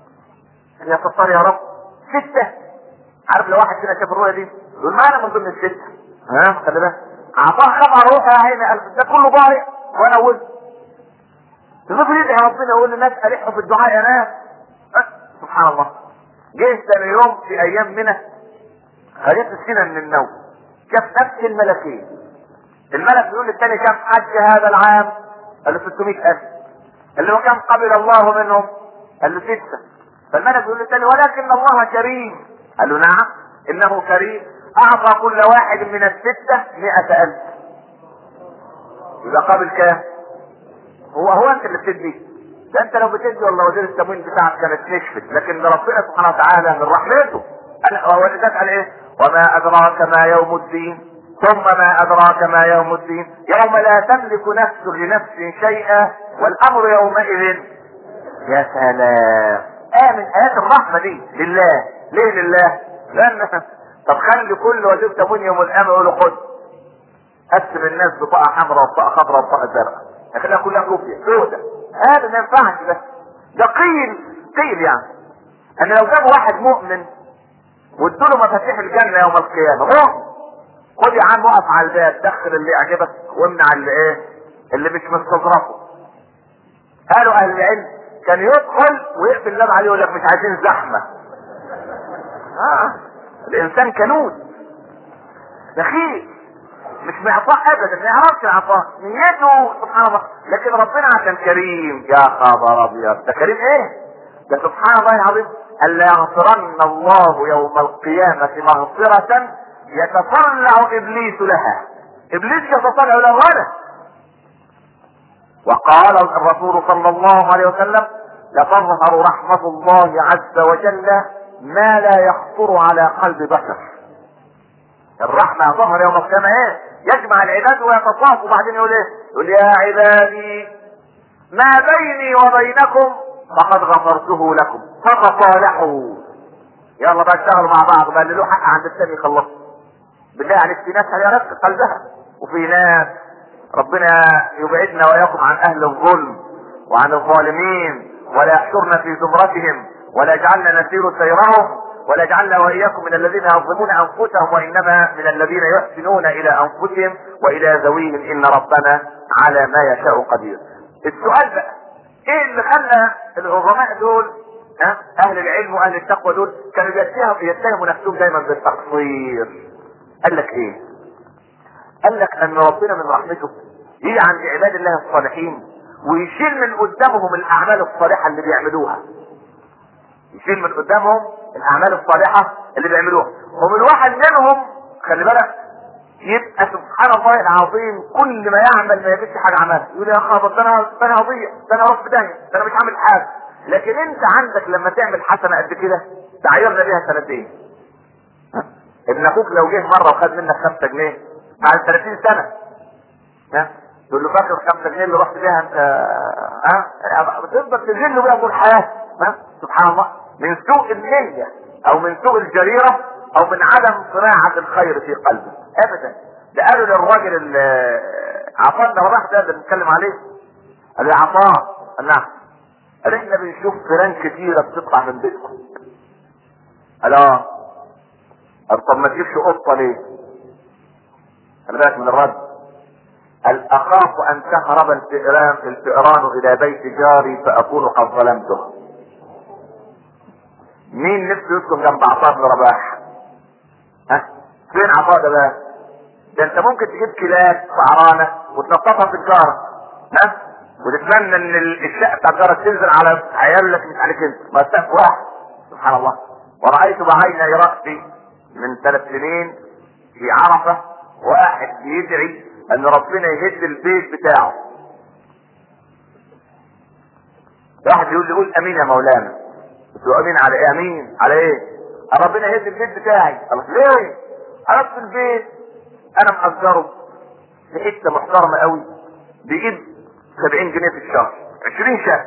يا ستار يا رب، ستة. عارف لو واحد فينا شاف الرؤيا دي يقول ما انا من ضمن الستة. ها خلي بالك. عطاء خبر روحه يا عيني، قال ده كله ضايع وانا ولد. تشوف ليه يا ربنا يقول للناس الحوا في الدعاء يا ناس. سبحان الله. جه ثاني يوم في ايام منى خليت السنة من النوم، شاف نفس الملكين. الملك بيقول للثاني كم حج هذا العام؟ قال له ستمائة الف. قال له كم قبل الله منهم؟ قال له ستة. فالملك بيقول للثاني ولكن الله كريم. قال له نعم انه كريم، اعطى كل واحد من الستة مئة الف. يبقى قابل كام؟ هو هو انت اللي بتدي؟ ده انت لو بتدي والله وزير التموين بتاعك كانت نشفت، لكن ربنا سبحانه وتعالى من رحمته. ولذلك قال ايه؟ وما ادراك ما يوم الدين، ثم ما ادراك ما يوم الدين، يوم لا تملك نفس لنفس شيئا والامر يومئذ. يا سلام. ايه من ايات الرحمه دي لله. ليه لله؟ لان طب خلي كل وزير تموين يوم القيامه يقول له خد قسم الناس بطاقه حمراء وبطاقه خضراء وبطاقه زرقاء، خليها كلها كوبيا سوداء. هذا ما ينفعش. ده ده قيل قيل يعني ان لو جابوا واحد مؤمن وادوا له مفاتيح الجنه يوم القيامه، مؤمن، خد يا عم وقف على الباب، دخل اللي يعجبك وامنع اللي ايه اللي مش مستظرفه. قالوا اهل العلم كان يدخل ويقفل الباب عليه ويقول لك مش عايزين زحمه. اه الانسان كنود بخيل مش معطاء ابدا، ما يعرفش العطاء، نيته سبحان الله. لكن ربنا عشان كريم، يا خبر ابيض، ده كريم ايه؟ ده سبحان الله العظيم. الا يغفرن الله يوم القيامه مغفره يتطلع ابليس لها. ابليس يتطلع له غدا. وقال الرسول صلى الله عليه وسلم: لتظهر رحمة الله عز وجل ما لا يخطر على قلب بشر. الرحمة ظهر يوم القيامة ايه؟ يجمع العباد ويتصافوا وبعدين يقول ايه؟ يقول: يا عبادي ما بيني وبينكم فقد غفرته لكم فتصالحوا. يلا بقى اشتغلوا مع بعض بقى، اللي له حق عند الثاني يخلصوا. بالله عليك في ناس هيرق قلبها، وفي ناس ربنا يبعدنا واياكم عن اهل الظلم وعن الظالمين، ولا يحشرنا في زمرتهم، ولا يجعلنا نسير سيرهم، ولا يجعلنا واياكم من الذين يظلمون انفسهم، وانما من الذين يحسنون الى انفسهم والى ذويهم، ان ربنا على ما يشاء قدير. السؤال بقى: ايه اللي خلى العظماء دول ها اهل العلم واهل التقوى دول كانوا يتهموا نفسهم دايما بالتقصير؟ قال لك ايه؟ قال لك ان ربنا من رحمته يجي عند عباد الله الصالحين ويشيل من قدامهم الاعمال الصالحه اللي بيعملوها. يشيل من قدامهم الاعمال الصالحه اللي بيعملوها، ومن واحد منهم خلي بالك يبقى سبحان الله العظيم كل ما يعمل ما يجدش حاجه عملها، يقول: يا خبر ده انا ده انا هضيع، ده انا اروح في داهيه، ده انا مش عامل حاجه. لكن انت عندك لما تعمل حسنه قد كده تعيرنا بيها سنتين. ابن اخوك لو جه مره وخد منك خمسة جنيه بعد ثلاثين سنه، ها تقول له: فاكر خمسة جنيه اللي رحت بيها انت؟ ها بتفضل تذل بيها طول حياتك. ها سبحان الله، من سوء النيه او من سوء الجريره او من عدم صناعه الخير في قلبه ابدا. ده قالوا للراجل اللي عطاء ده الراح ده اللي بنتكلم عليه، قال: يا عطاء، قال: نعم. قال: احنا بنشوف فيران كتيره بتطلع من بيتكم. قال: اه. قال: طب ما تجيبش قطه ليه؟ خلي بالك من الرد. قال: اخاف ان تهرب الفئران الفئران الى بيت جاري فاكون قد ظلمته. مين نفسه يسكن جنب عطاء بن رباح؟ ها فين عطاء ده بقى؟ ده انت ممكن تجيب كلاب سعرانه وتنططها في الجاره، ها وتتمنى ان الشقه بتاع الجاره تنزل على عيالك مش عليك انت، ما سقف واحد. سبحان الله. ورأيت بعيني رأسي من ثلاث سنين في عرفه واحد بيدعي ان ربنا يهد البيت بتاعه. واحد يقول لي: قول امين يا مولانا. قلت له: امين على ايه؟ امين على ايه؟ ربنا يهد البيت بتاعي. قال: ليه؟ عرفت البيت انا مأجره في حته محترمه قوي بيجيب سبعين جنيه في الشهر، عشرين شقه.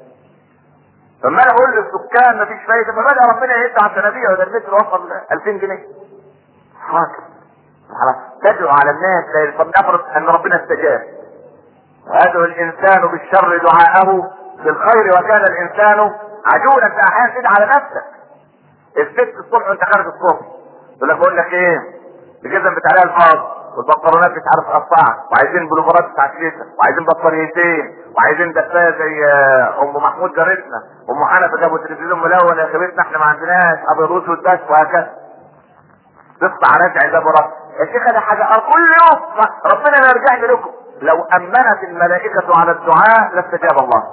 فما انا اقول للسكان مفيش فايده، فبدا ربنا يهد على السنابيع وده البيت وصل ألفين جنيه. حاكم خلاص تدعو على الناس. طب نفرض ان ربنا استجاب، ويدعو الانسان بالشر دعاءه بالخير وكان الانسان عجولا. في احيانا تدعي على نفسك. الست الصبح وانت خارج الصبح يقول لك: بقول لك ايه، الجزم بتاع الفاض والبطارونات مش عارف اقطعها، وعايزين بلوفرات بتاع الشتا، وعايزين بطاريتين، وعايزين دفايه زي ام محمود جارتنا، ام حنفي جابوا تلفزيون ملون يا خبيتنا احنا ما عندناش ابيض واسود بس، وهكذا. تقطع راجع ده برد يا شيخ، ده حاجه كل يوم ربنا ما يرجعني لكم. لو امنت الملائكه على الدعاء لاستجاب الله.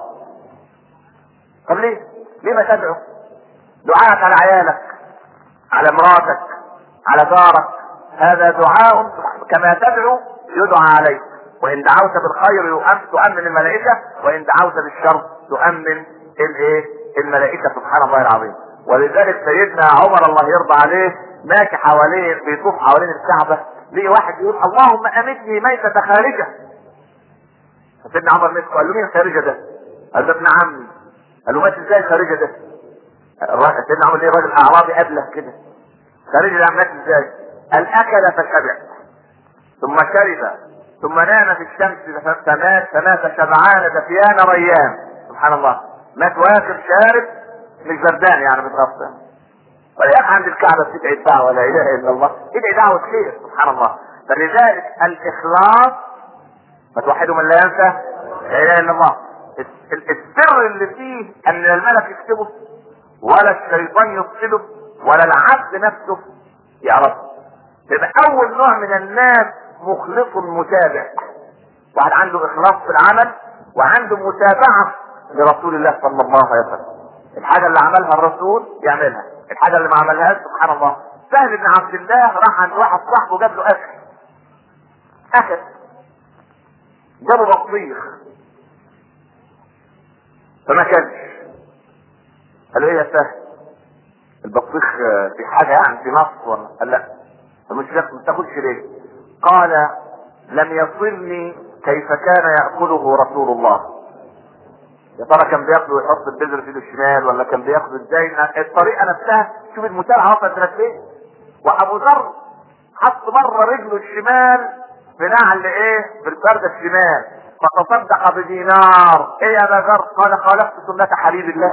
طب ليه؟ ليه ما تدعو؟ دعاءك على عيالك، على مراتك، على جارك، هذا دعاء كما تدعو يدعى عليك. وان دعوت بالخير تؤمن الملائكه، وان دعوت بالشر تؤمن الايه؟ الملائكه. سبحان الله العظيم. ولذلك سيدنا عمر الله يرضى عليه ماشي حواليه بيطوف حوالين الكعبه، ليه واحد يقول: اللهم امتني ميتة خارجه. سيدنا عمر مسكه قال له: مين خارجه ده؟ قال له: ابن عمي. قال له: مات ازاي خارجه ده؟ سيدنا عمر ليه راجل اعرابي قبله كده، خارجه ده مات ازاي؟ قال: اكل فشبع ثم شرب ثم نام في الشمس فمات فمات شبعان دفيان ريان. سبحان الله. مات واكل شارب مش بردان يعني متغطى. وليك عند الكعبه بتدعي الدعوه لا اله الا الله، ادعي دعوه خير. سبحان الله. فلذلك الاخلاص فتوحدوا من لا ينسى لا اله الا الله. السر اللي فيه ان الملك يكتبه ولا الشيطان يفسده ولا العبد نفسه يعرفه. يبقى اول نوع من الناس مخلص متابع، واحد عنده اخلاص في العمل وعنده متابعه لرسول الله صلى الله عليه وسلم. الحاجه اللي عملها الرسول يعملها، الحاجه اللي ما عملهاش سبحان الله. سهل بن عبد الله راح عند واحد صاحبه جاب له اكل اكل جابه بطيخ فما كانش. قال له ايه يا سهل البطيخ في حاجه يعني في نص ولا؟ قال لا. مش ما تاخدش ليه؟ قال لم يصلني كيف كان ياكله رسول الله. يا ترى كان بياكله ويحط البذر في ايده الشمال ولا كان بياكله ازاي؟ الطريقه نفسها شوف المتابعه وصلت لفين. وابو ذر حط مره رجله الشمال في نعل ايه؟ بالفرده الشمال فتصدق بدينار. ايه يا ابا ذر؟ قال خالفت سنه حبيب الله.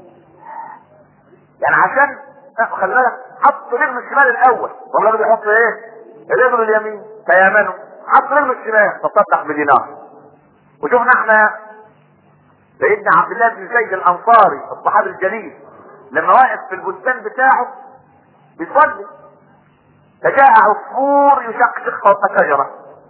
يعني عشان خلي بالك حط رجله الشمال الاول، والله اللي بيحط ايه؟ رجله اليمين فيامنه، حط رجله الشمال تصدق بدينار. وشوفنا احنا سيدنا عبد الله بن زيد الانصاري الصحابي الجليل لما واقف في البستان بتاعه بيصلي فجاء عصفور يشقشق فوق شجره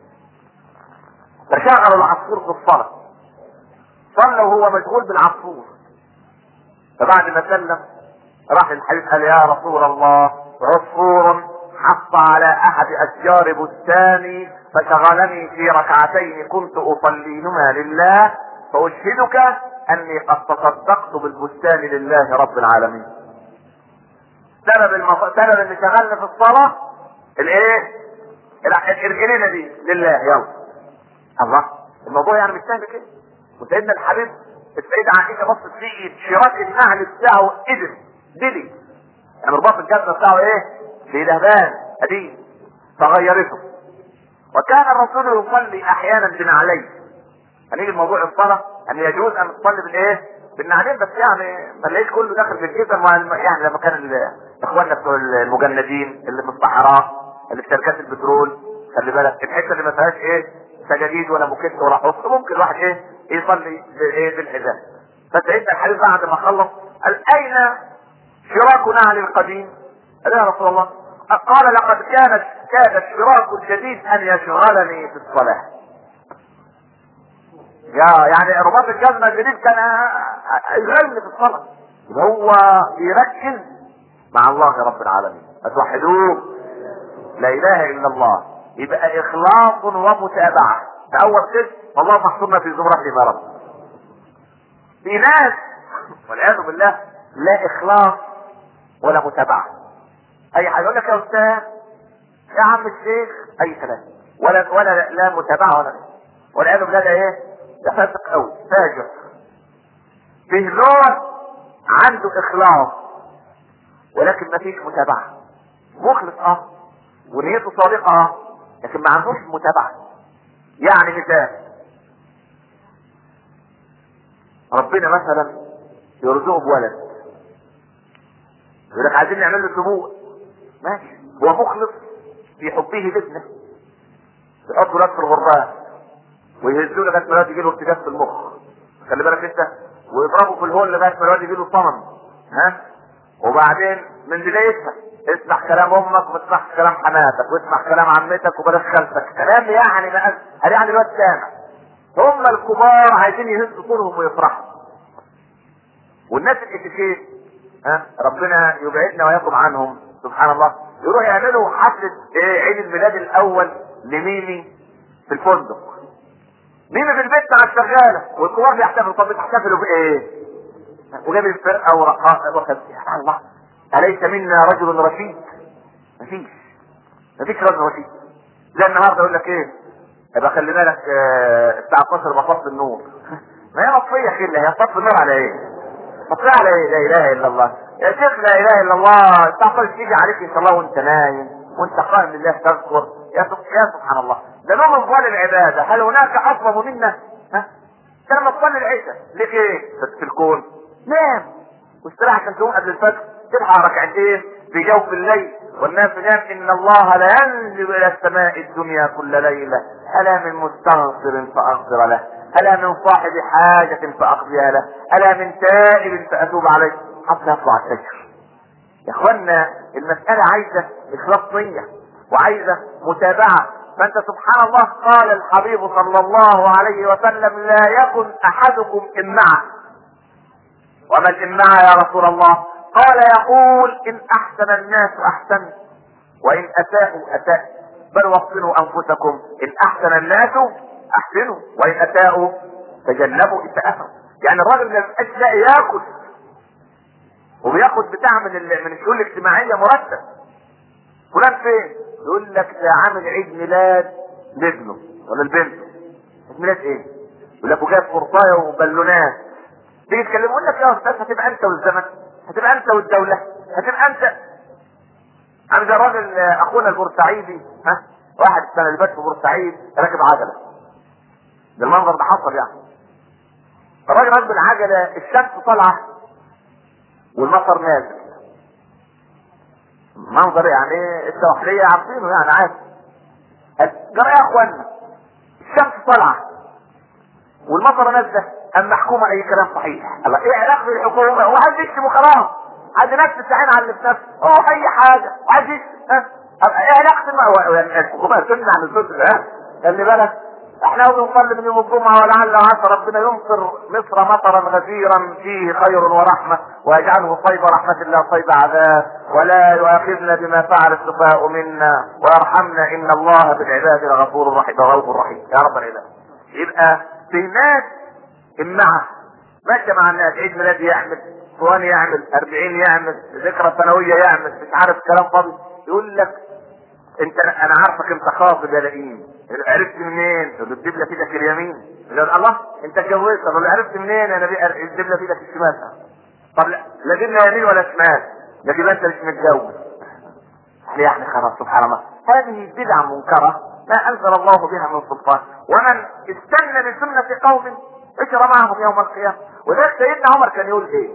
فشغل العصفور في الصلاه، صلى وهو مشغول بالعصفور. فبعد ما سلم راح الحبيب قال يا رسول الله عصفور حط على احد اشجار بستاني فشغلني في ركعتين كنت اصليهما لله فاشهدك اني قد تصدقت بالبستان لله رب العالمين. سبب المص... سبب اللي شغلنا في الصلاه الايه؟ الارجلينه دي لله. يلا الله الموضوع يعني مش سهل كده. وسيدنا الحبيب السيدة عائشة بصت فيه شراك النعل بتاعه قدر دلي يعني رباط الجزمة بتاعه ايه؟ في لهبان قديم فغيرته. وكان الرسول يصلي احيانا بنعليه. هنيجي الموضوع الصلاة ان يجوز ان تصلي بالايه؟ بالنعلين بس يعني ما نلاقيش كله داخل في الجسم. يعني لما كان اخواننا بتوع المجندين اللي في الصحراء اللي في شركات البترول خلي بالك الحته اللي ما فيهاش ايه؟ سجاجيد ولا موكيت ولا حص ممكن الواحد ايه؟ يصلي بايه؟ بالحذاء. فسيدنا الحبيب بعد ما خلص قال اين شراك نعل القديم؟ قال يا رسول الله قال لقد كانت كاد الشراك الجديد ان يشغلني في الصلاه. يا يعني رباط الجزمه الجديد كان يشغلني في الصلاه. هو يركز مع الله رب العالمين. اتوحدوه لا اله الا الله. يبقى اخلاص ومتابعه. فاول قسم والله محصورنا في زمرته يا رب. في ناس والعياذ بالله لا اخلاص ولا متابعه. اي حاجه يقول لك يا استاذ يا عم الشيخ اي كلام ولا ولا لا متابعه ولا والعياذ بالله ده ايه؟ ده فاسق قوي فاجر. فيه نوع عنده اخلاص ولكن ما فيش متابعه. مخلص اه ونيته صادقه اه لكن ما عندوش متابعه. يعني مثال ربنا مثلا يرزقه بولد يقول لك عايزين نعمل له سمو ماشي هو مخلص في حبه لابنه يحط ولاد في الغربان ويهزوه لغايه ما الولاد يجي له ارتجاج في المخ خلي بالك انت ويضربه في الهول لغايه ما الولاد يجي له صمم ها وبعدين من بدايتها اسمع كلام امك وما تسمعش كلام حماتك واسمع كلام عمتك وبلاش خالتك كلام يعني ما قال يعني الواد سامع. هم الكبار عايزين يهزوا طولهم ويفرحوا والناس الاتيكيت ها ربنا يبعدنا ويقم عنهم سبحان الله يروح يعملوا حفله ايه عيد الميلاد الاول لميمي في الفندق. ميمي في البيت مع الشغاله والكبار بيحتفلوا. طب بتحتفلوا بايه؟ وجاب الفرقه ورقاصه وخد سبحان الله أليس منا رجل رشيد؟ مفيش مفيش رجل رشيد. زي النهارده يقول لك ايه؟ يبقى خلي بالك اه الساعه اتناشر بطفي النور. ما هي مطفيه خله هي تطفي النور على ايه؟ مطفيه على ايه؟ لا اله الا الله يا شيخ لا اله الا الله. الساعه اتناشر تيجي عليك ان شاء الله وانت نايم وانت قائم لله تذكر يا سبحان الله. ده نوم افضل العباده. هل هناك اطلب منا؟ ها؟ لما تصلي العشاء ليك ايه؟ بس في الكون نام واستراح عشان تقوم قبل الفجر تلحق ركعتين في جوف الليل والناس نام. ان الله لا ينزل الى السماء الدنيا كل ليله الا من مستغفر فاغفر له الا من صاحب حاجه فاقضيها له الا من تائب فاتوب عليه حتى يطلع الفجر. يا اخوانا المساله عايزه اخلاص نيه وعايزه متابعه. فانت سبحان الله قال الحبيب صلى الله عليه وسلم لا يكن احدكم امعه. وما الامعه يا رسول الله؟ قال يقول ان احسن الناس احسنت وان اساءوا اساء بل وصلوا انفسكم ان احسن الناس احسنوا وان اساءوا تجنبوا اساءتهم. يعني الراجل ما بيبقاش لاقي ياكل وبياخد بتاع من من الشؤون الاجتماعيه مرتب. فلان فين؟ يقول لك ده عامل عيد ميلاد لابنه ولا لبنته. عيد ميلاد ايه؟ يقول لك وجايب قرطايه وبالونات. تيجي تكلمه يقول لك يا استاذ هتبقى انت والزمن، هتبقى انت والدوله، هتبقى انت. عامل زي الراجل اخونا البورسعيدي، ها؟ واحد السنه اللي فاتت في بورسعيد راكب عجله. ده المنظر ده حصل يعني. الراجل راكب العجله، الشمس طالعه والمطر نازل. منظر يعني السواحليه عارفينه يعني عادي. جرى يا اخوانا الشمس طالعه والمطر نازله، اما الحكومه اي كلام صحيح. الله ايه علاقه الحكومه؟ واحد يكتب وخلاص، عاد ناس تستعين على اللي في نفسه، هو اي حاجه وعايز يكتب. ايه علاقه الحكومه تمنع من صوت الان؟ خلي بالك احنا بنصلي من يوم الجمعه ولعل عسى ربنا يمطر مصر مطرا غزيرا فيه خير ورحمه ويجعله صيب رحمه الله صيب عذاب، ولا يؤاخذنا بما فعل السفهاء منا ويرحمنا ان الله بالعباد لغفور رحيم رؤوف رحيم يا رب العباد. يبقى في ناس امعه ماشيه مع الناس، عيد ميلاد يعمل، فلان يعمل، أربعين يعمل، ذكرى سنويه يعمل، مش عارف كلام فاضي. يقول لك انت انا عارفك انت خاطب يا لئيم، عرفت منين؟ تقول الدبله في ايدك اليمين. يقول الله انت اتجوزت، تقول عرفت منين؟ انا الدبله في ايدك الشمال. طب لا لا جبنا يمين ولا شمال، لكن انت مش متجوز. يعني خلاص سبحان الله، هذه بدعه منكره ما انزل الله بها من سلطان، ومن استنى بسنه قوم اجرى معهم يوم القيامه. وذلك سيدنا عمر كان يقول ايه؟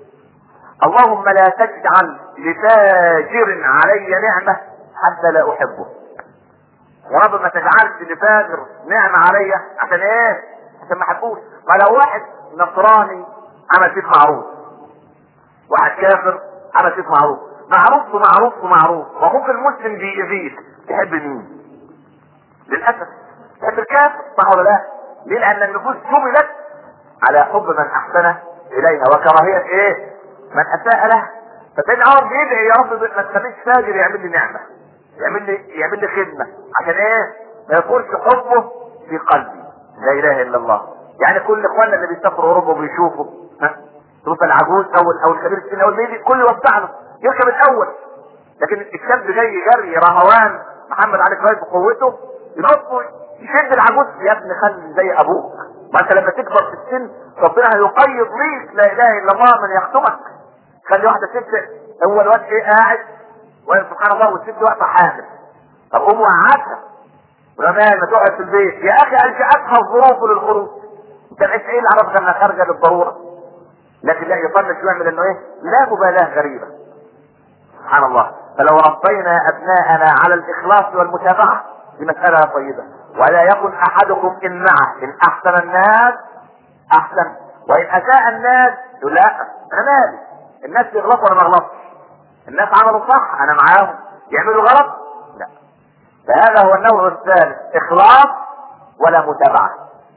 اللهم لا تجعل لفاجر علي نعمه حتى لا احبه. يا رب ما تجعلش لفاجر نعمه علي عشان ايه؟ عشان ما احبوش. فلو واحد نصراني عمل فيك معروف، واحد كافر عمل فيك معروف، معروف ومعروف ومعروف، واخوك المسلم بيأذيك، تحب مين؟ للاسف تحب الكافر، صح ولا لا؟ ليه؟ لان النفوس جبلت على حب من احسن اليها وكراهيه ايه؟ من اساء له. فسيدنا عمر بيدعي يا رب ما تخليش فاجر يعمل لي نعمه، يعمل لي يعمل لي خدمه، عشان ايه؟ ما يكونش حبه في قلبي. لا اله الا الله. يعني كل اخواننا اللي بيسافروا اوروبا وبيشوفوا ها تشوف العجوز او او الكبير السن او البيبي كل يوسع له يركب الاول، لكن الشاب جاي جري رهوان محمد علي كويس بقوته ينط يشد العجوز. يا ابني خلي زي ابوك، ما انت لما تكبر في السن ربنا هيقيض ليك لا اله الا الله من يخدمك. خلي واحده ست هو الواد ايه قاعد وقال سبحان الله والست واقفه حامل، طب قوم وقعدها ولا ما تقعد في البيت. يا اخي انشاتها الظروف للخروج، انت مش ايه اللي عرفك انها خارجه للضروره، لكن لا يطنش يعمل انه ايه؟ لا مبالاه غريبه. سبحان الله. فلو ربينا ابناءنا على الاخلاص والمتابعه دي مساله طيبه. ولا يكن احدكم ان معه ان احسن الناس احسن وان اساء الناس يقول لا انا مالي، الناس يغلطوا وانا ما اغلطش، الناس عملوا صح انا معاهم، يعملوا غلط لا. فهذا هو النوع الثالث، اخلاص ولا متابعه.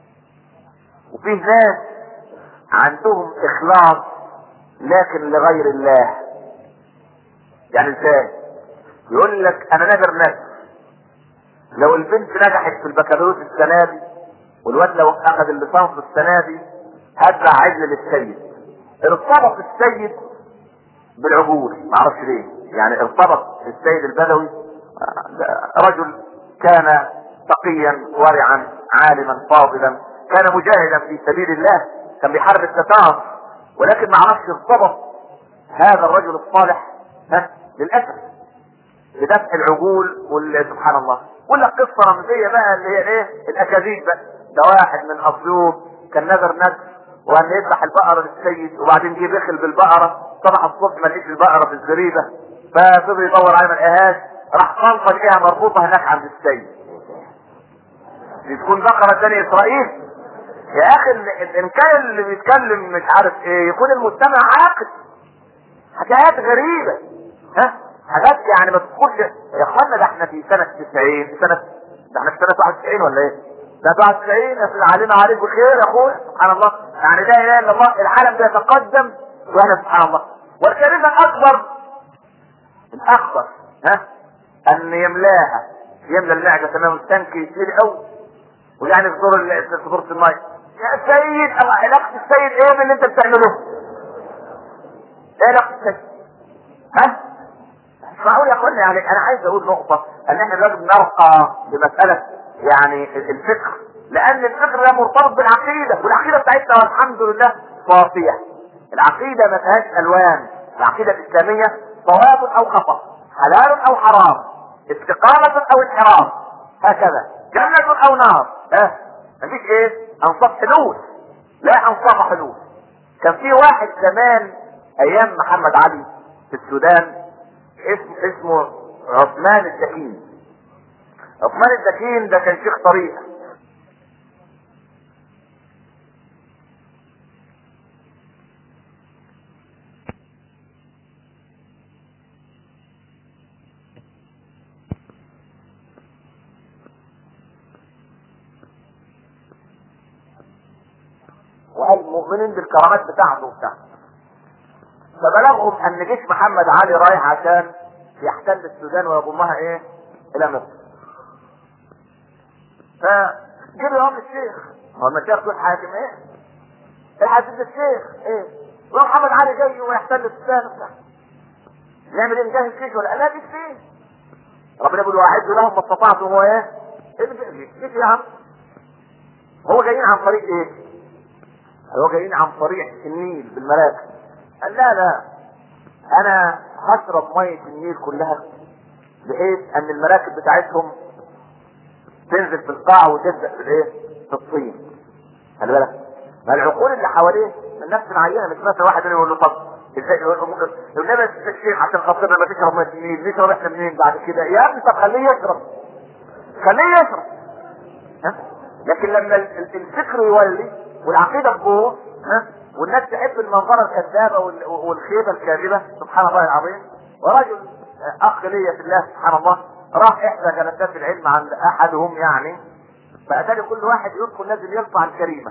وفيه ناس عندهم اخلاص لكن لغير الله. يعني ازاي؟ يقول لك انا نادر نفسي لو البنت نجحت في البكالوريوس السنه دي والواد لو اخذ الليسانس السنه دي هدفع عجل للسيد. ارتبط السيد بالعجول ما اعرفش ليه، يعني ارتبط السيد البدوي رجل كان تقيا ورعا عالما فاضلا، كان مجاهدا في سبيل الله، كان بيحارب التتار، ولكن ما عرفش ارتبط هذا الرجل الصالح ها للاسف بدفع العجول. سبحان الله. قول لك قصه رمزيه بقى اللي هي ايه؟ الاكاذيب بقى. ده واحد من اسيوط كان نذر نذر وان يذبح البقره للسيد، وبعدين جه بخل بالبقره، صبح الصبح ما لقيش البقره في الزريبه، ففضل يدور عليها ما لقاهاش، راح طنطا لقيها مربوطه هناك عند السيد. دي تكون بقره بني اسرائيل يا اخي. ان كان اللي بيتكلم مش عارف ايه يكون المستمع عاقل. حكايات غريبه ها، حاجات يعني ما تدخلش يا اخوانا. ده احنا في سنه تسعين، سنه ده احنا في سنه واحد وتسعين ولا ايه؟ ده واحد وتسعين علينا عليك بخير يا اخويا. سبحان الله. يعني لا اله الا الله، العالم بيتقدم واحنا سبحان الله. والكارثه الاكبر الاخطر ها ان يملاها، يملى المعده تمام التنك يتملي قوي، ويعني في دور في دورة الماء يا سيد، الله علاقة السيد ايه باللي انت بتعمله؟ ايه علاقة السيد؟ ها؟ اسمعوا يا اخوانا، يعني انا عايز اقول نقطة، ان احنا لازم نرقى بمسألة يعني الفقه، لان الفقه ده مرتبط بالعقيدة، والعقيدة بتاعتنا والحمد لله صافية. العقيدة ما فيهاش الوان، العقيدة الاسلامية صواب او خطأ، حلال او حرام، استقامة او انحراف، هكذا، جنة او نار. ها؟ مفيش ايه؟ انصاف حلول، لا انصاف حلول. كان في واحد زمان ايام محمد علي في السودان اسم اسمه عثمان الدكين. عثمان الدكين ده كان شيخ طريقة، وقال مؤمنين بالكرامات بتاعته وبتاع. فبلغهم ان جيش محمد علي رايح عشان يحتل السودان ويضمها ايه الى مصر. فجيبوا يوم الشيخ، هو المشايخ دول حاكم ايه؟ الحاكم الشيخ ايه؟ ومحمد علي جاي ويحتل السودان وبتاع. نعمل ايه؟ نجهز جيش ولا لا؟ جيش فيه. ربنا يقول واعدوا لهم ما استطعتم. هو ايه؟ جيش يا عم. هو جايين عن طريق ايه؟ هو جايين عن طريق النيل بالمراكب. قال لا لا، انا هشرب مية النيل كلها بحيث ان المراكب بتاعتهم تنزل في القاع وتبدأ في الايه؟ في الطين. خلي بالك، ما العقول اللي حواليه من نفس العينه، مش مثلا واحد يقول له طب ازاي يقول له الشيخ عشان خاطرنا ما تشرب ميه النيل، نشرب احنا منين بعد كده؟ يا ابني طب خليه يشرب، خليه يشرب. ها؟ لكن لما الفكر يولي والعقيده تبوظ، ها؟ والناس تحب المنظره الكذابه والخيبه الكاذبه، سبحان الله العظيم. ورجل اخ لي في الله سبحان الله راح احدى جلسات العلم عند احدهم يعني، فاتاري كل واحد يدخل لازم يرفع الكريمه.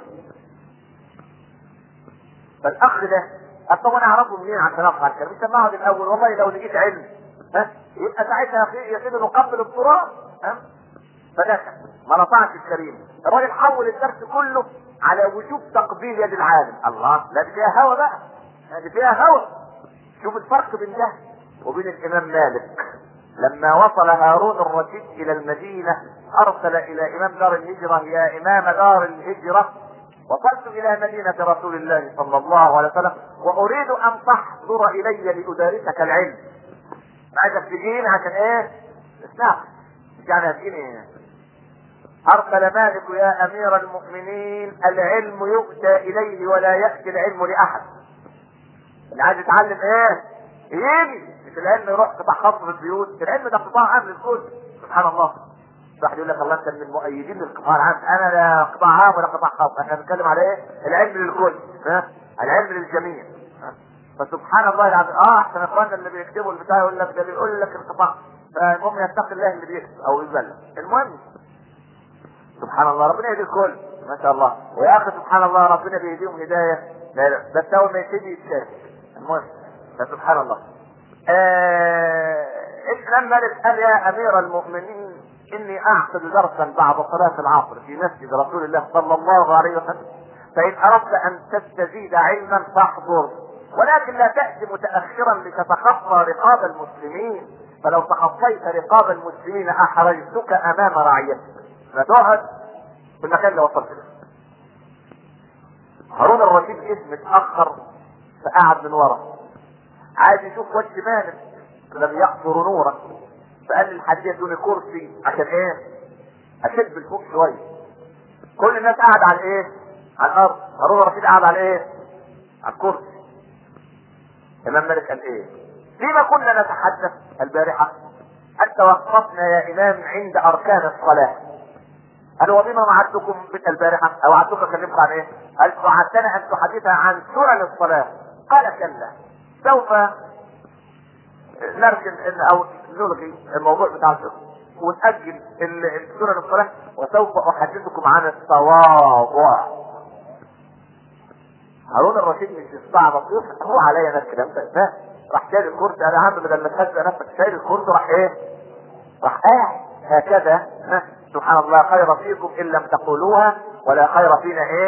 فالاخ ده قال طب انا اعرفه منين عشان ارفع الكريمه؟ سمعه الاول، والله لو لقيت علم ها يبقى ساعتها يا سيدي نقبل التراب. ها؟ فدخل ما رفعش الكريمه. الراجل حول الدرس كله على وجوب تقبيل يد العالم. الله، لا دي فيها هوى بقى، دي فيها هوى. شوف الفرق بين ده وبين الامام مالك. لما وصل هارون الرشيد الى المدينة ارسل الى امام دار الهجرة: يا امام دار الهجرة، وصلت الى مدينة رسول الله صلى الله عليه وسلم واريد ان تحضر الي لادارسك العلم. عايزك تجيني عشان ايه؟ اسمع، مش يعني هتجيني ايه؟ ارسل مالك: يا امير المؤمنين، العلم يؤتى اليه ولا يأتي العلم لاحد. اللي عايز يتعلم ايه؟ يجي. مش العلم يروح قطاع خاص في البيوت، العلم ده قطاع عام للكل. سبحان الله. واحد يقول لك الله انت من المؤيدين للقطاع العام. انا لا قطاع عام ولا قطاع خاص، احنا بنتكلم على ايه؟ العلم للكل، ها؟ العلم للجميع. فسبحان الله العظيم. اه احسن اخواننا اللي بيكتبوا البتاع يقول لك ده بيقول لك القطاع، فالمهم يتقي الله اللي بيكتب او يبلغ. المهم سبحان الله، ربنا يهدي الكل ما شاء الله. ويا اخي سبحان الله ربنا بيهديهم هدايه لا لا بس اول ما يبتدي يتشاف. المهم فسبحان الله. آه الامام مالك قال: يا امير المؤمنين، اني اعقد درسا بعد صلاه العصر في مسجد رسول الله صلى الله عليه وسلم، فان اردت ان تستزيد علما فاحضر، ولكن لا تاتي متاخرا لتتخطى رقاب المسلمين، فلو تخطيت رقاب المسلمين احرجتك امام رعيتك. فتقعد في المكان اللي وصلت له. هارون الرشيد اسم اتاخر فقعد من ورا، عايز يشوف وجه مالك لم يقصر نورا، فقال للحديث دون كرسي عشان ايه؟ اشد بالفوق شويه. كل الناس قاعد على ايه؟ على الارض. هارون الرشيد قاعد على ايه؟ على الكرسي. الامام مالك قال ايه؟ فيما كنا نتحدث البارحه حتى وقفنا يا امام عند اركان الصلاه. قال: وبما وعدتكم بك البارحه او وعدتك اكلمكم عن ايه؟ قال: وعدتنا ان تحدث عن سنن الصلاه. قال: كلا، سوف نركن او نلغي الموضوع بتاع الفقه ونأجل سنن الصلاه، وسوف احدثكم عن التواضع. هارون الرشيد مش يستعبط هو عليا نفس الكلام ده، راح شايل الكرسي. انا عم بدل ما تهزأ نفسك شايل الكرسي راح ايه؟ راح قاعد هكذا. ها؟ سبحان الله، خير فيكم ان لم تقولوها ولا خير فينا ايه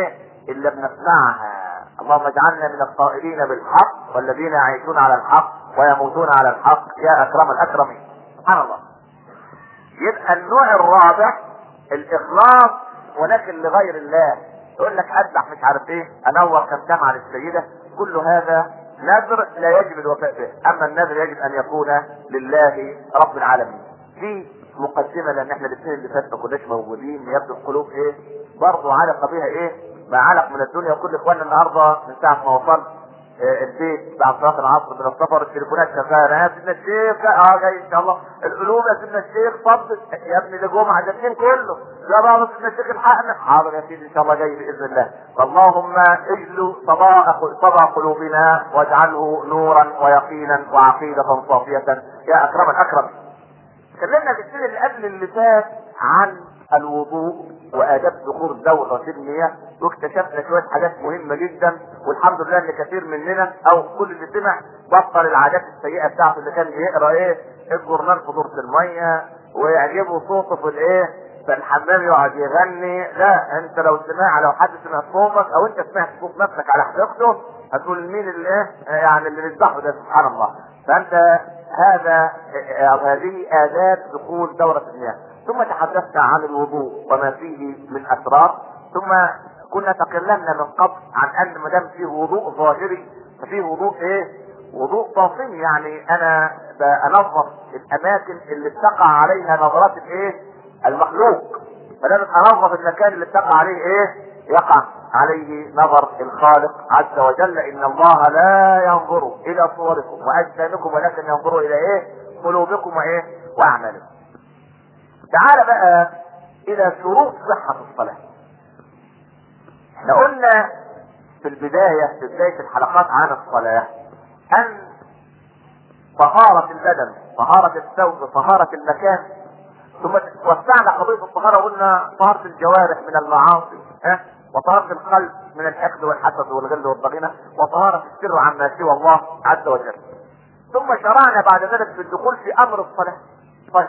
الا بنسمعها. اللهم اجعلنا من القائلين بالحق والذين يعيشون على الحق ويموتون على الحق يا اكرم الاكرمين. سبحان الله. يبقى النوع الرابع الاخلاص ولكن لغير الله. يقول لك اذبح مش عارف ايه، انور كم كم على السيده، كل هذا نذر لا يجب الوفاء به. اما النذر يجب ان يكون لله رب العالمين. دي مقدمه لان احنا الاثنين اللي فات ما كناش موجودين، يبدو القلوب ايه برضه علق بها ايه ما علق من الدنيا. وكل اخواننا النهارده من ساعه ما وصلت اه البيت بعد صلاه العصر من السفر التليفونات شغاله، يا سيدنا الشيخ اه جاي ان شاء الله القلوب يا سيدنا الشيخ فضل يا ابني ده جمعه ده الدين كله يا بابا سيدنا الشيخ الحقنا حاضر يا سيدي ان شاء الله جاي باذن الله. اللهم اجل صدى قلوبنا واجعله نورا ويقينا وعقيده صافيه يا اكرم الاكرم. اتكلمنا في السنه اللي قبل اللي فات عن الوضوء واداب دخول دوره المياه، واكتشفنا شويه حاجات مهمه جدا، والحمد لله ان كثير مننا او كل اللي سمع بطل العادات السيئه بتاعته اللي كان بيقرا ايه الجورنال في دورة الميه ويعجبه صوته في الايه في الحمام يقعد يغني. لا، انت لو سمع لو حد سمع صوتك او انت سمعت صوت نفسك على حقيقته هتقول مين اللي ايه يعني اللي بيذبحه ده سبحان الله. فانت هذا هذه آداب دخول دورة المياه. ثم تحدثنا عن الوضوء وما فيه من أسرار، ثم كنا تكلمنا من قبل عن أن ما دام فيه وضوء ظاهري ففيه وضوء إيه؟ وضوء باطني، يعني أنا بنظف الأماكن اللي بتقع عليها نظرات الإيه؟ المخلوق. فلازم أنظف المكان اللي بتقع عليه إيه؟ يقع عليه نظر الخالق عز وجل. ان الله لا ينظر الى صوركم واجسامكم ولكن ينظر الى ايه؟ قلوبكم وايه؟ واعمالكم. تعال بقى الى شروط صحة الصلاة. احنا قلنا في البداية في بداية الحلقات عن الصلاة ان طهارة البدن، طهارة الثوب، طهارة المكان، ثم وسعنا قضية الطهارة وقلنا طهارة الجوارح من المعاصي، ها؟ وطهارة القلب من الحقد والحسد والغل والضغينة، وطهارة السر عما سوى الله عز وجل. ثم شرعنا بعد ذلك في الدخول في امر الصلاة. طيب،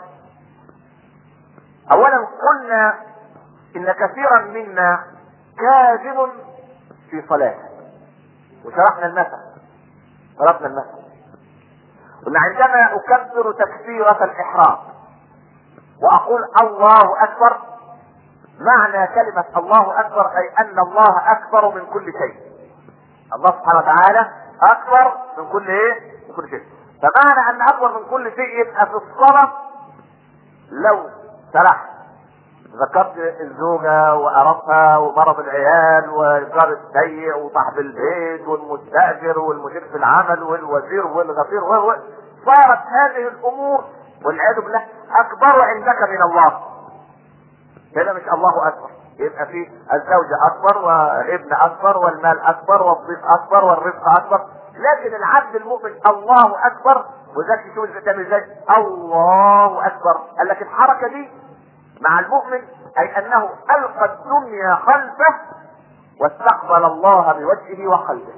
اولا قلنا ان كثيرا منا كاذب في صلاته، وشرحنا المثل ضربنا المثل قلنا عندما اكبر تكبيرة الاحرام واقول الله اكبر، معنى كلمة الله اكبر اي ان الله اكبر من كل شيء. الله سبحانه وتعالى اكبر من كل ايه؟ من كل شيء. فمعنى ان اكبر من كل شيء يبقى في الصلاة لو سرحت ذكرت الزوجة وقرفها ومرض العيال والجار السيء وصاحب البيت والمستأجر والمدير في العمل والوزير والغفير و صارت هذه الامور والعياذ بالله اكبر عندك من الله، كده مش الله اكبر. يبقى في الزوجة اكبر والابن اكبر والمال اكبر والضيف اكبر والرزق اكبر، لكن العبد المؤمن الله اكبر. وذلك شو بتعمل ازاي؟ الله اكبر. قال لك الحركة دي مع المؤمن اي انه القى الدنيا خلفه واستقبل الله بوجهه وقلبه.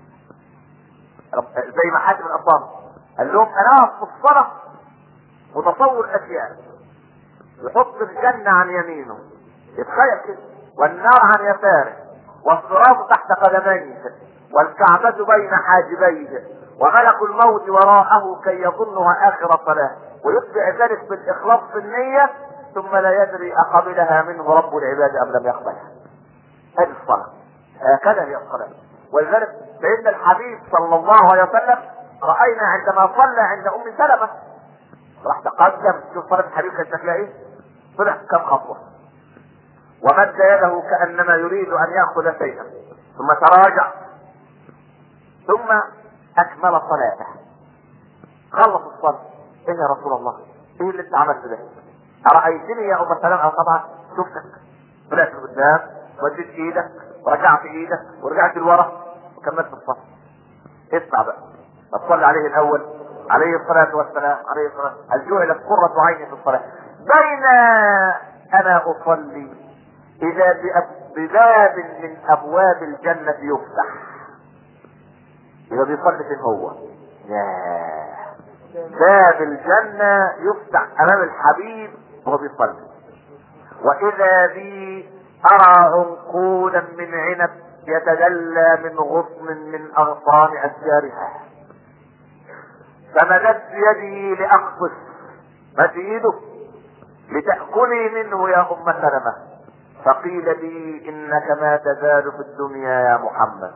زي ما حاتم الاصام قال لهم انا في الصلاة متصور اشياء، يحط الجنة عن يمينه يتخيل كده، والنار عن يساره، والصراط تحت قدميه، والكعبة بين حاجبيه، وملك الموت وراءه كي يظنها اخر صلاة، ويتبع ذلك بالاخلاص في النية، ثم لا يدري اقبلها منه رب العباد ام لم يقبلها. هذه الصلاة، هكذا هي الصلاة. ولذلك سيدنا الحبيب صلى الله عليه وسلم راينا عندما صلى عند ام سلمة راح تقدم، شوف صلاة الحبيب كانت شكلها ايه؟ طلع كم خطوة ومد يده كانما يريد ان ياخذ شيئا، ثم تراجع، ثم اكمل صلاته. خلص الصلاة، ايه يا رسول الله؟ ايه اللي انت عملت ده؟ ارايتني يا ام سلمة؟ طبعا شفتك، طلعت لقدام وديت ايدك ورجعت ايدك ورجعت لورا وكملت الصلاة. اسمع بقى، تصلي عليه الاول عليه الصلاة والسلام عليه الصلاة، هل جعلت قرة عيني في الصلاة بين انا اصلي اذا بباب من ابواب الجنة يفتح. اذا بيصلي فين هو؟ ياه، باب الجنة يفتح امام الحبيب وهو بيصلي. واذا بي ارى عنقودا من عنب يتدلى من غصن من اغصان اشجارها، فمددت يدي لاقصص، مد ايده لتأكلي منه يا ام سلمة، فقيل لي انك ما تزال في الدنيا يا محمد.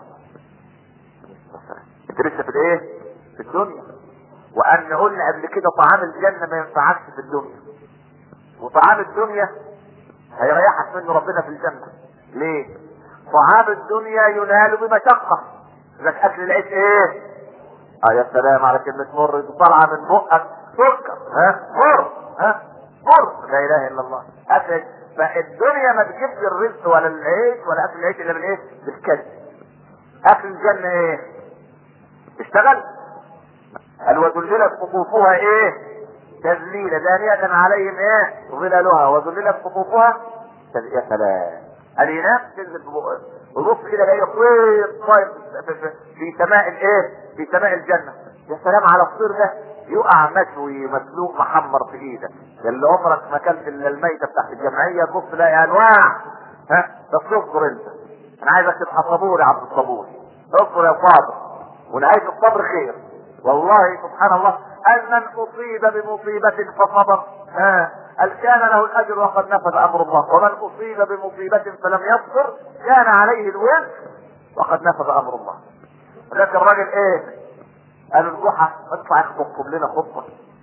انت لسه في الايه؟ في الدنيا. وان قلنا قبل كده طعام الجنة ما ينفعكش في الدنيا، وطعام الدنيا هيريحك منه ربنا في الجنة. ليه؟ طعام الدنيا ينال بمشقة، لك اكل العيش ايه؟ اه يا سلام على كلمة مر طالعة من بقك سكر، ها مر، ها مر، لا اله الا الله. اكل فالدنيا ما تجيبش الرزق ولا العيش ولا اكل العيش الا بالايه؟ بالكذب. اكل الجنة ايه؟ اشتغل. قال وذللت قطوفها ايه؟ تذليلا دانية عليهم ايه؟ ظلالها وذللت قطوفها تذليلا. يا سلام. قال ينام تنزل في بقه ورص كده جاي طير طير في سماء الايه؟ في سماء الجنة. يا سلام على الطير ده، يقع مشوي مسلوق محمر في ايدك، اللي عمرك ما اكلت الا الميتة بتاعت الجمعية، تبص تلاقي انواع. ها بس اصبر انت، انا عايزك تبقى صبور يا عبد الصبور، اصبر يا صابر، ونهاية الصبر خير. والله سبحان الله، ان من اصيب بمصيبة فصبر ها قال كان له الاجر وقد نفذ امر الله، ومن اصيب بمصيبة فلم يصبر كان عليه الوزر وقد نفذ امر الله. لكن الراجل ايه؟ قالوا الجحا اطلع اخطب لنا خطبة.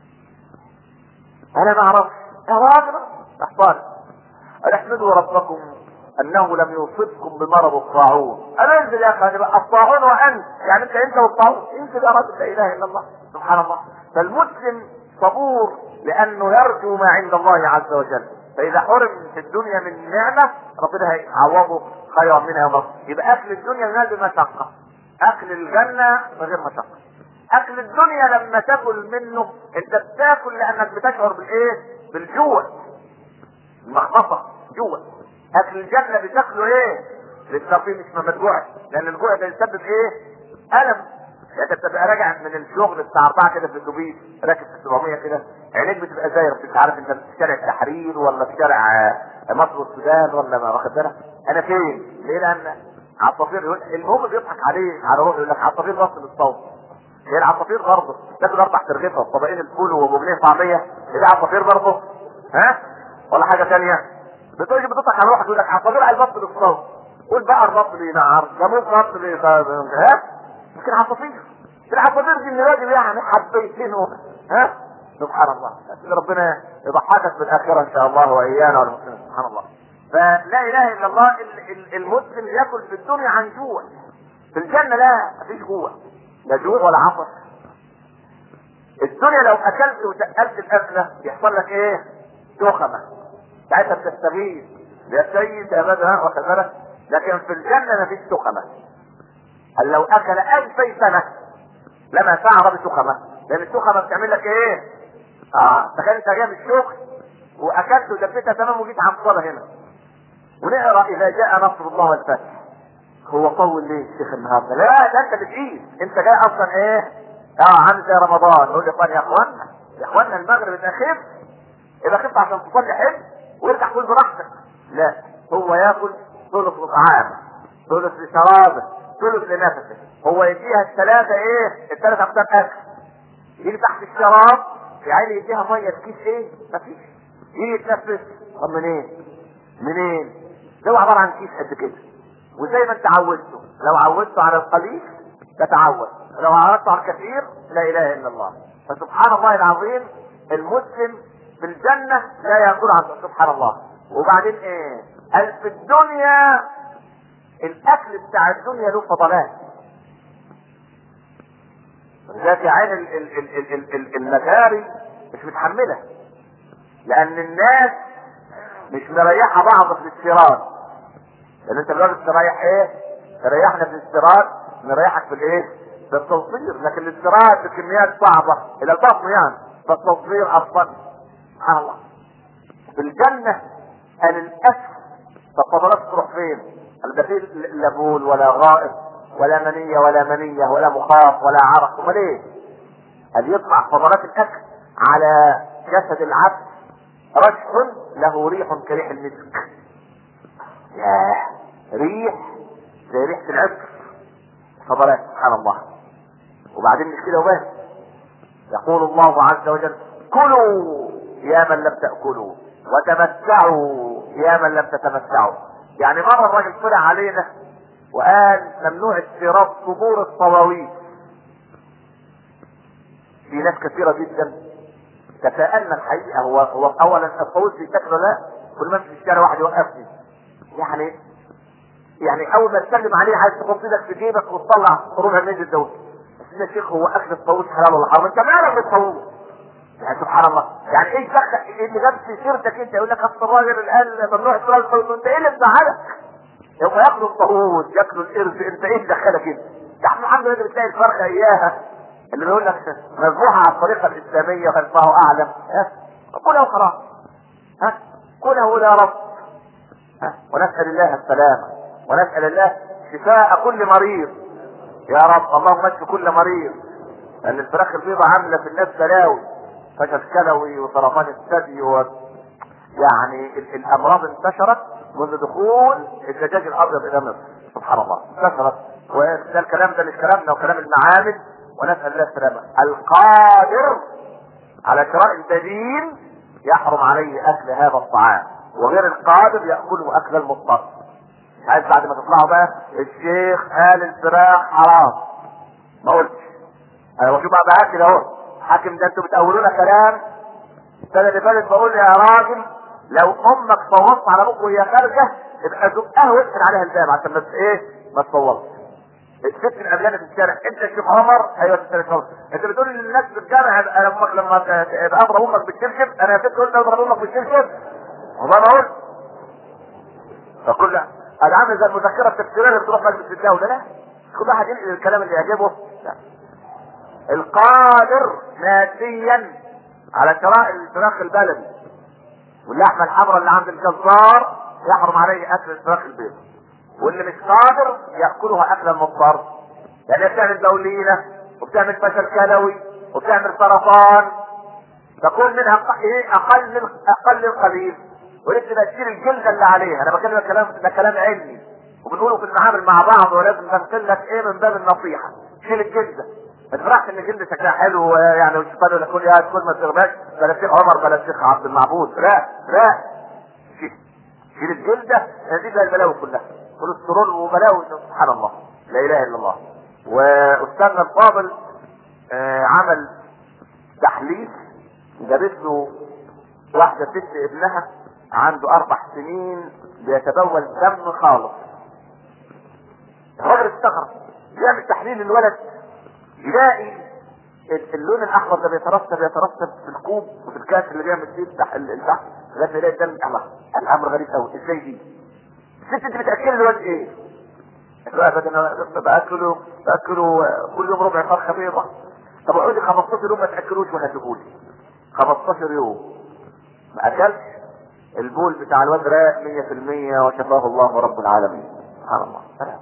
انا ما اعرفش يا راجل احضر. قال احمدوا ربكم انه لم يصبكم بمرض الطاعون. انا انزل يا اخي بقى الطاعون وانت، يعني انت انت والطاعون، انزل يا رجل، لا اله الا الله سبحان الله. فالمسلم صبور لانه يرجو ما عند الله عز وجل، فاذا حرم في الدنيا من نعمة ربنا هيعوضه خيرا منها مرة. يبقى اكل الدنيا ينال بمشقة، اكل الجنة من غير مشقة. اكل الدنيا لما تاكل منه انت بتاكل لانك بتشعر بالايه؟ بالجوع، المخمصة جوع. اكل الجنة بتاكله ايه؟ للترفيه، مش ما بتجوعش، لان الجوع ده يسبب ايه؟ الم. يعني انت بتبقى راجع من الشغل الساعة أربعة كده في الاتوبيس راكب في سبعمية كده، عينيك بتبقى زايرة، مش عارف انت في شارع التحرير ولا في شارع مصر والسودان ولا ما واخد بالك انا فين؟ ليه؟ لان عصافير يقول المهم بيضحك عليه على روحه، يقول لك عصافير بص للصوت. هي العصافير برضه تاكل اربع ترغيفه وطبقين الفول وجبنين طعميه، هي عصافير برضه ها؟ ولا حاجه ثانيه؟ بتيجي بتضحك على روحك، يقول لك عصافير على البط للصوت. قول بقى البط بينعر، جاموس بط بينعر، ها؟ لكن عصافير، العصافير دي الراجل يعني حبيتين ها؟ سبحان الله. ربنا يضحكك بالاخره ان شاء الله وايانا والمسلمين. سبحان الله. فلا اله الا الله. المسلم ياكل في الدنيا عن جوع، في الجنه لا مفيش جوع، لا جوع ولا عطش. الدنيا لو اكلت وتقلت الاكله يحصل لك ايه؟ تخمه، ساعتها بتستغيث يا سيد يا بدر واخد بالك. لكن في الجنه مفيش تخمه. قال لو اكل الفي سنه لما شعر بتخمه، لان التخمه بتعمل لك ايه؟ اه تخيل انت جاي من الشغل واكلت ودبيتها تمام وجيت على الصلاه هنا ونقرا اذا جاء نصر الله والفتح. هو طول ليه الشيخ النهارده؟ لا ده انت بتقيس، انت جاي اصلا ايه؟ اه عامل زي رمضان. نقول لك يا اخوانا يا اخوانا المغرب اذا خف اذا خف عشان تصلي حج وارجع كل براحتك. لا، هو ياكل ثلث لطعامه، ثلث لشرابه، ثلث لنفسه. هو يديها الثلاثه ايه؟ الثلاث اقسام اكل. يجي تحت الشراب يا عيني يديها ميه كيس ايه؟ مفيش. يجي يتنفس، طب منين؟ منين؟ ده عباره عن كيس قد كده. وزي ما انت عودته، لو عودته على القليل تتعود، لو عودته على الكثير لا اله الا الله. فسبحان الله العظيم المسلم في الجنة لا يأكل عن سبحان الله. وبعدين ايه؟ قال في الدنيا الاكل بتاع الدنيا له فضلات. ذات عين المجاري مش متحملة، لان الناس مش مريحة بعض في الاستيراد. لان انت دلوقتي تريح ايه؟ تريحنا في الاستيراد نريحك في الايه؟ في التصدير. لكن الاستيراد بكميات صعبة الى البطن يعني، فالتصدير افضل. سبحان الله. في الجنة قال الاكل فالفضلات تروح فين؟ قال ده فيه لا بول ولا غائط ولا منية ولا منية ولا مخاط ولا عرق. امال ايه؟ قال يطلع فضلات الاكل على جسد العبد رشح له ريح كريح المسك. ياه، ريح زي ريحة العطر فضلات سبحان الله. وبعدين مش كده وبس، يقول الله عز وجل كلوا يا من لم تأكلوا وتمتعوا يا من لم تتمتعوا. يعني مرة الراجل طلع علينا وقال ممنوع استيراد صدور الطواويس. في ناس كثيرة جدا تساءلنا الحقيقة، هو هو اولا الطاووس بيتاكل لا؟ كل ما امشي في الشارع واحد يوقفني، يعني يعني اول ما تسلم عليه عايز تحط ايدك في جيبك وتطلع ربع نجم دول. بس يا شيخ هو اكل الطاووس حلال ولا حرام؟ انت مالك بالطاووس؟ يعني سبحان الله، يعني ايه دخل ايه اللي جاب في سيرتك انت؟ يقول لك اصل الراجل الان ممنوع استيراد الطاووس، انت ايه اللي مزعلك؟ هم ياكلوا الطاووس ياكلوا القرد، انت ايه اللي دخلك انت؟ يا احمد الحمد لله بتلاقي الفرخه اياها اللي بيقول لك مذبوحه على الطريقه الاسلاميه فالله اعلم، ها كلها وخلاص، ها كلها يا رب، ها ونسال الله السلامه ونسال الله شفاء كل مريض يا رب. اللهم اشف كل مريض، لان الفراخ البيضاء عامله في الناس بلاوي، فشل كلوي وسرطان الثدي و... يعني ال- الامراض انتشرت منذ دخول الدجاج الابيض الى مصر سبحان الله، انتشرت. وده الكلام ده مش كلامنا وكلام المعامل، ونسال الله السلامه. القادر على شراء البديل يحرم عليه اكل هذا الطعام، وغير القادر ياكله اكل المضطر. عايز بعد ما تطلعوا بقى الشيخ قال الفراخ حرام، ما قلتش انا بشوف بقى باكل اهو حاكم، ده انتوا بتقولونا كلام. السنه اللي فاتت بقول يا راجل لو امك صوتت على ابوك وهي خارجه ابقى زقها واقفل عليها الباب عشان ما ايه ما تصوتش. الست الابيانه في الشارع انت يا شيخ عمر، ايوه انت يا عمر، انت بتقول للناس في الجامع امك لما ابقى اضرب امك بالشبشب، انا يا ست قلت اضرب امك بالشبشب والله ما قلت. فكل هذا عامل زي المذكره التفسيريه اللي بتروح مجلس الدوله، لا كل واحد ينقل الكلام اللي يعجبه. لا، القادر ماديا على شراء الفراخ البلدي واللحمه الحمراء اللي عند الجزار يحرم عليه اكل الفراخ البيضاء، واللي مش قادر ياكلها اكلا مضطر، لانها يعني بتعمل بولينه وبتعمل فشل كلوي وبتعمل سرطان، تكون منها ايه اقل من اقل القليل، ولسه تشيل الجلده اللي عليها. انا بكلم الكلام ده كلام علمي وبنقوله في المعامل مع بعض، ولازم ننقل لك ايه من باب النصيحه. شيل الجلده، ما تفرحش ان الجلد شكلها حلو يعني والشيطان يقول لك يا كل ما تغباش بلا شيخ عمر بلا شيخ عبد المعبود، لا لا شيل, شيل الجلده، هذه البلاوي كلها كوليسترول وبلاوي سبحان الله لا اله الا الله. واستاذنا الفاضل آه عمل تحليل، جابت له واحده ست ابنها عنده اربع سنين بيتبول دم خالص. الراجل استغرب، يعمل تحليل الولد يلاقي اللون الاحمر ده بيترسب يترسب في الكوب وفي الكاس اللي بيعمل فيه البحث لغايه يلاقي الدم احمر. الامر غريب قوي، ازاي دي؟ الست انت بتاكل الولد ايه؟ ابدا انا باكله باكله كل يوم ربع فرخه بيضه. طب اقعدي خمستاشر يوم ما تاكلوش وهاتهولي. خمستاشر يوم ما اكلش، البول بتاع الواد راق مية في المية وشفاه الله رب العالمين سبحان الله.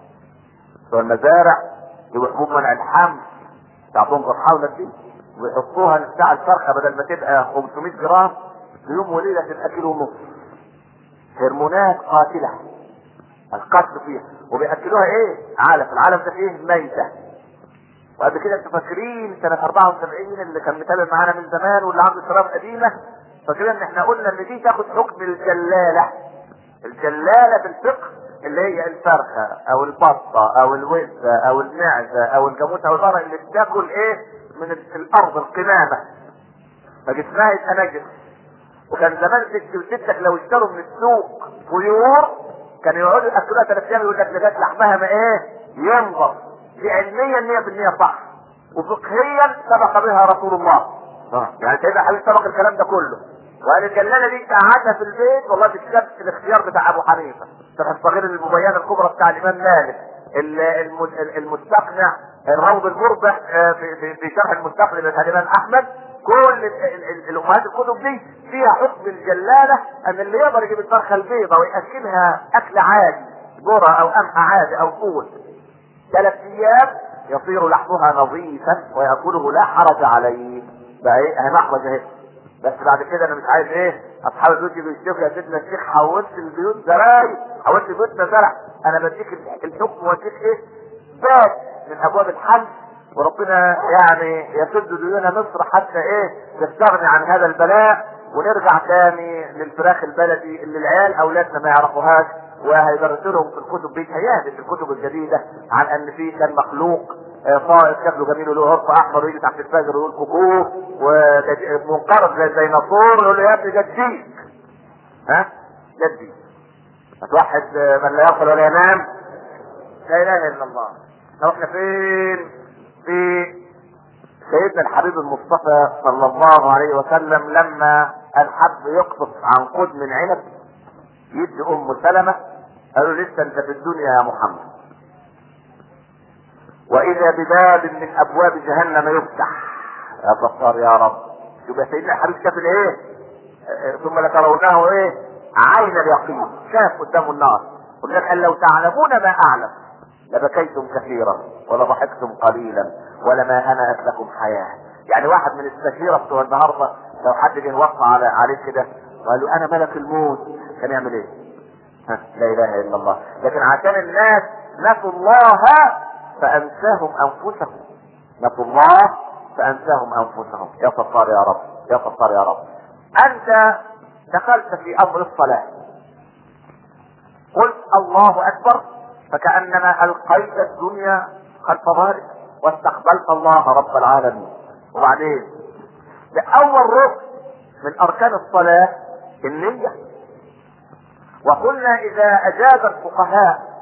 والمزارع يوحبون منع الحمل تعطون الحولة دي ويحطوها بتاع الفرخة بدل ما تبقى خمسمية جرام ليوم وليلة تبقى كيلو ونص. هرمونات قاتلة القتل فيها، وبيأكلوها ايه؟ علف، العلف ده فيه ميتة. وقبل كده انتوا فاكرين سنة اربعة وسبعين اللي كان متابع معانا من زمان واللي عنده شراب قديمة، فاكرين ان احنا قلنا ان دي تاخد حكم الجلالة. الجلالة في الفقه اللي هي الفرخة او البطة او الوزة او المعزة او الجاموسة او البقرة اللي بتاكل ايه من الارض القمامة، فجسمها يبقى نجس. وكان زمان ست وستك لو اشتروا من السوق طيور كانوا يقعدوا ياكلوها ثلاث ايام يقول لك لغايه لحمها ما ايه ينضف. دي علميا مية في المية صح، وفقهيا سبق بها رسول الله. يعني سيدنا حبيب سبق الكلام ده كله، وقال الجلالة دي قعدها في البيت والله تكتب الاختيار بتاع ابو حنيفه، شرح الصغير المبينه الكبرى بتاع الامام مالك، المستقنع الروض المربح في في في شرح المستقنع بتاع الامام احمد. كل الامهات الكتب دي فيها حكم الجلاله، ان اللي يقدر يجيب الفرخه البيضاء وياكلها اكل عادي ذره او قمح عادي او فول ثلاث ايام يصير لحمها نظيفا وياكله لا حرج عليه. بقى ايه اهي محرج اهي بس بعد كده انا مش عايز ايه اصحاب البيوت يجوا يشتكوا يا سيدنا الشيخ حولت البيوت زراير، حولت بيوتنا زرع. انا بديك الحكم واديك ايه باب من ابواب الحل، وربنا يعني يسد ديون مصر حتى ايه تستغني عن هذا البلاء، ونرجع تاني للفراخ البلدي اللي العيال اولادنا ما يعرفوهاش، وهيدرسوا لهم في الكتب بيتهيألي في الكتب الجديده عن ان في كان مخلوق طائر شكله جميل وله عرق احمر ويجي تحت الفجر ويقول كوكو، ومنقرض زي الديناصور يقول له يا ابني جديك ها جدي هتوحد من لا يأكل ولا ينام. لا اله الا الله. لو احنا فين في سيدنا الحبيب المصطفى صلى الله عليه وسلم لما الحب يقطف عن قد من عنب يدي ام سلمة قالوا لسه انت في الدنيا يا محمد، واذا بباب من ابواب جهنم يفتح. يا ستار يا رب. يبقى سيدنا الحبيب شاف الايه ثم لترونه ايه عين اليقين، شاف قدامه النار. ولذلك قال لو تعلمون ما اعلم لبكيتم كثيرا ولضحكتم قليلا ولما هنأت لكم حياه. يعني واحد من السفيرة بتوع النهارده لو حد جه وقع على عليه كده وقال له انا ملك الموت كان يعمل ايه؟ لا اله الا الله. لكن عشان الناس نسوا الله فانساهم انفسهم، نسوا الله فانساهم انفسهم. يا ستار يا رب، يا ستار يا رب. انت دخلت في امر الصلاة قلت الله اكبر فكأنما القيت الدنيا خلف ظهرك واستقبلت الله رب العالمين. وبعدين لأول ركن من اركان الصلاة النية، وقلنا اذا اجاز الفقهاء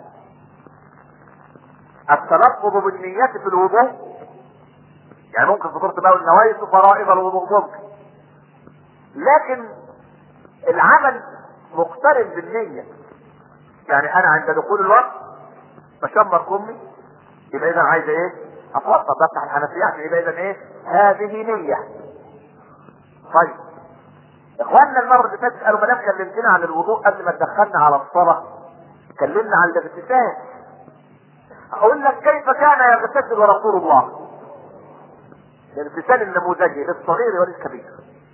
التلفظ بالنية في الوضوء، يعني ممكن ذكرت بقى النوايا فرائض الوضوء ممكن، لكن العمل مقترن بالنية. يعني انا عند دخول الوقت بشمر كمي يبقى اذا عايز ايه اتوضا، بفتح الحنفيه عشان يبقى اذا ايه هذه نية. طيب اخواننا المره اللي فاتت قالوا ما دام كلمتنا عن الوضوء قبل ما تدخلنا على الصلاه كلمنا عن الاغتسال. اقول لك كيف كان يغتسل رسول الله، الاغتسال النموذجي للصغير وللكبير.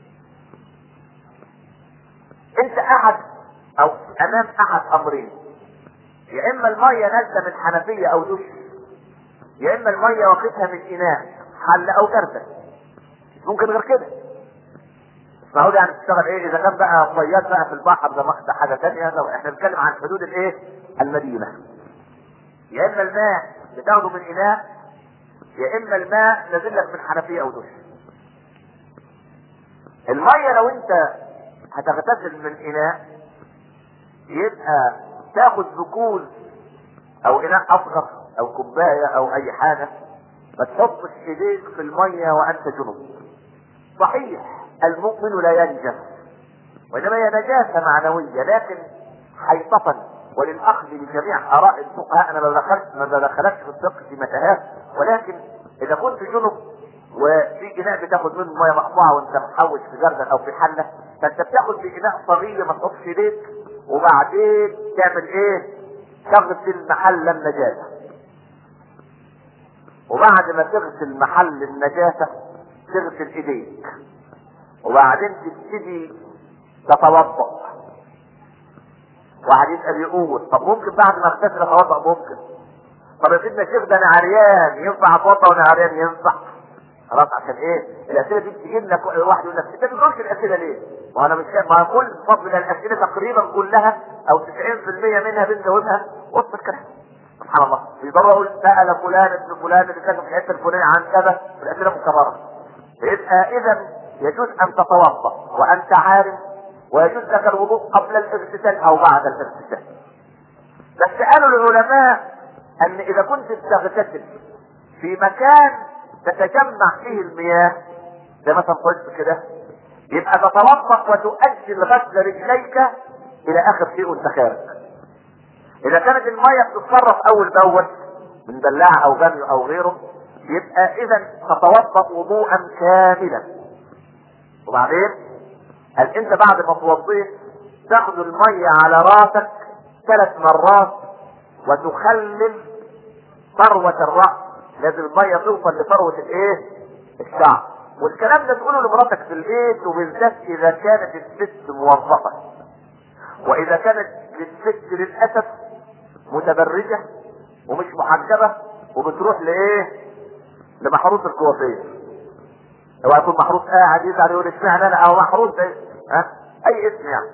انت احد او امام احد امرين، يا اما الميه نازله من حنفيه او دش، يا اما الميه واخدها من اناء حل او كرفه، ممكن غير كده. فهو يعني تشتغل ايه اذا كان بقى صياد بقى في البحر ده ده حاجه ثانيه. لو احنا بنتكلم عن حدود الايه المدينه، يا اما الماء بتاخده من اناء يا اما الماء نازل لك من حنفيه او دش. الميه لو انت هتغتسل من اناء يبقى تاخد بكوز او اناء اصغر او كوبايه او اي حاجه، ما تحطش ايديك في الميه وانت جنب. صحيح المؤمن لا ينجس وانما هي نجاسه معنويه، لكن حيطه وللاخذ بجميع اراء الفقهاء. انا ما دخلت ما دخلتش في الفقه في متاهات، ولكن اذا كنت جنب وفي اناء بتاخد منه ميه مقطوعه وانت محوش في جردل او في حله، فانت بتاخد في اناء صغير ما تحطش ايديك، وبعدين تعمل ايه؟ تغسل محل النجاسه. وبعد ما تغسل محل النجاسه تغسل ايديك، وبعدين تبتدي تتوضا. واحد يسال يقول طب ممكن بعد ما اغتسل اتوضا؟ ممكن. طب يا سيدنا الشيخ ده انا عريان ينفع اتوضا وانا عريان؟ ينفع. خلاص. عشان ايه؟ الاسئله دي بتجي لك واحد يقول لك انت ما بتقولش الاسئله ليه؟ وانا مش ما كل فضل الاسئله تقريبا كلها او تسعين في المية منها بنجاوبها وسط الكلام. سبحان الله. يضرب اقول سال فلان ابن فلان اللي ساكن في الحته الفلانيه عن كذا، الاسئله مكرره. يبقى اذا يجوز ان تتوضا وانت عارف، ويجوز لك الوضوء قبل الاغتسال او بعد الاغتسال. بس قالوا العلماء ان اذا كنت تغتسل في مكان تتجمع فيه المياه زي مثلا قلت كده، يبقى تتوضا وتؤجل غسل رجليك الى اخر شيء وانت خارج. اذا كانت المياه بتتصرف اول باول من بلاعه او بانيو او غيره، يبقى اذا تتوضا وضوءا كاملا. وبعدين هل انت بعد ما توضيت تاخد المية على راسك ثلاث مرات وتخلل فروة الرأس، لازم المية توصل لفروة الايه؟ الشعر. والكلام ده تقوله لمراتك في البيت، وبالذات اذا كانت الست موظفه، واذا كانت الست للاسف متبرجه ومش محجبه وبتروح لايه؟ لمحروس الكوافير. اوعى يكون محروس قاعد يزعل يقول اشمعنى انا، او محروس ايه؟ ها؟ اي اسم يعني.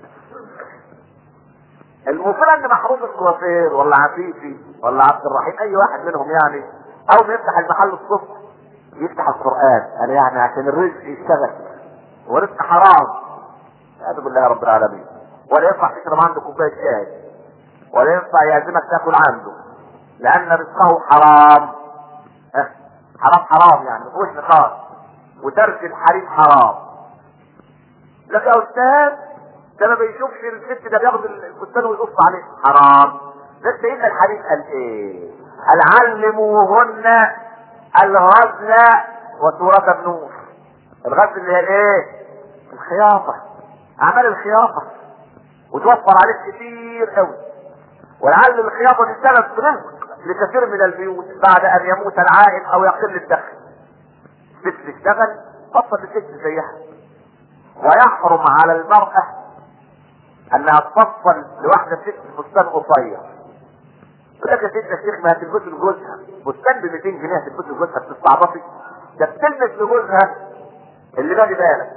المفروض ان محروس الكوافير ولا عفيفي ولا عبد الرحيم اي واحد منهم يعني، اول ما يفتح المحل الصبح يفتح القران، قال يعني عشان الرزق يشتغل، ورزق حرام هذا بالله يا رب العالمين. ولا ينفع تشرب عنده كوبايه شاي، ولا ينفع يعزمك تاكل عنده، لان رزقه حرام. أه؟ حرام حرام يعني مفيهوش نقاش، وترك الحريم حرام. لك يا استاذ ده ما بيشوفش الست ده بياخد الفستان ويقص عليه، حرام. ده سيدنا الحديث قال ايه؟ قال علموهن الغزل وسورة النور. الغزل اللي هي ايه؟ الخياطة، اعمال الخياطة، وتوفر عليك كتير قوي. ولعل الخياطة دي سبب رزق لكثير من البيوت بعد ان يموت العائل او يقل الدخل. الست تشتغل فصل الست زيها. ويحرم على المرأة انها تفصل لواحدة ست فستان قصير. يقول لك يا ست يا شيخ ما هتلبسه لجوزها فستان ب مئتين جنيه، هتلبسه لجوزها بتستعبطي؟ ده بتلبس لجوزها اللي بالي بالك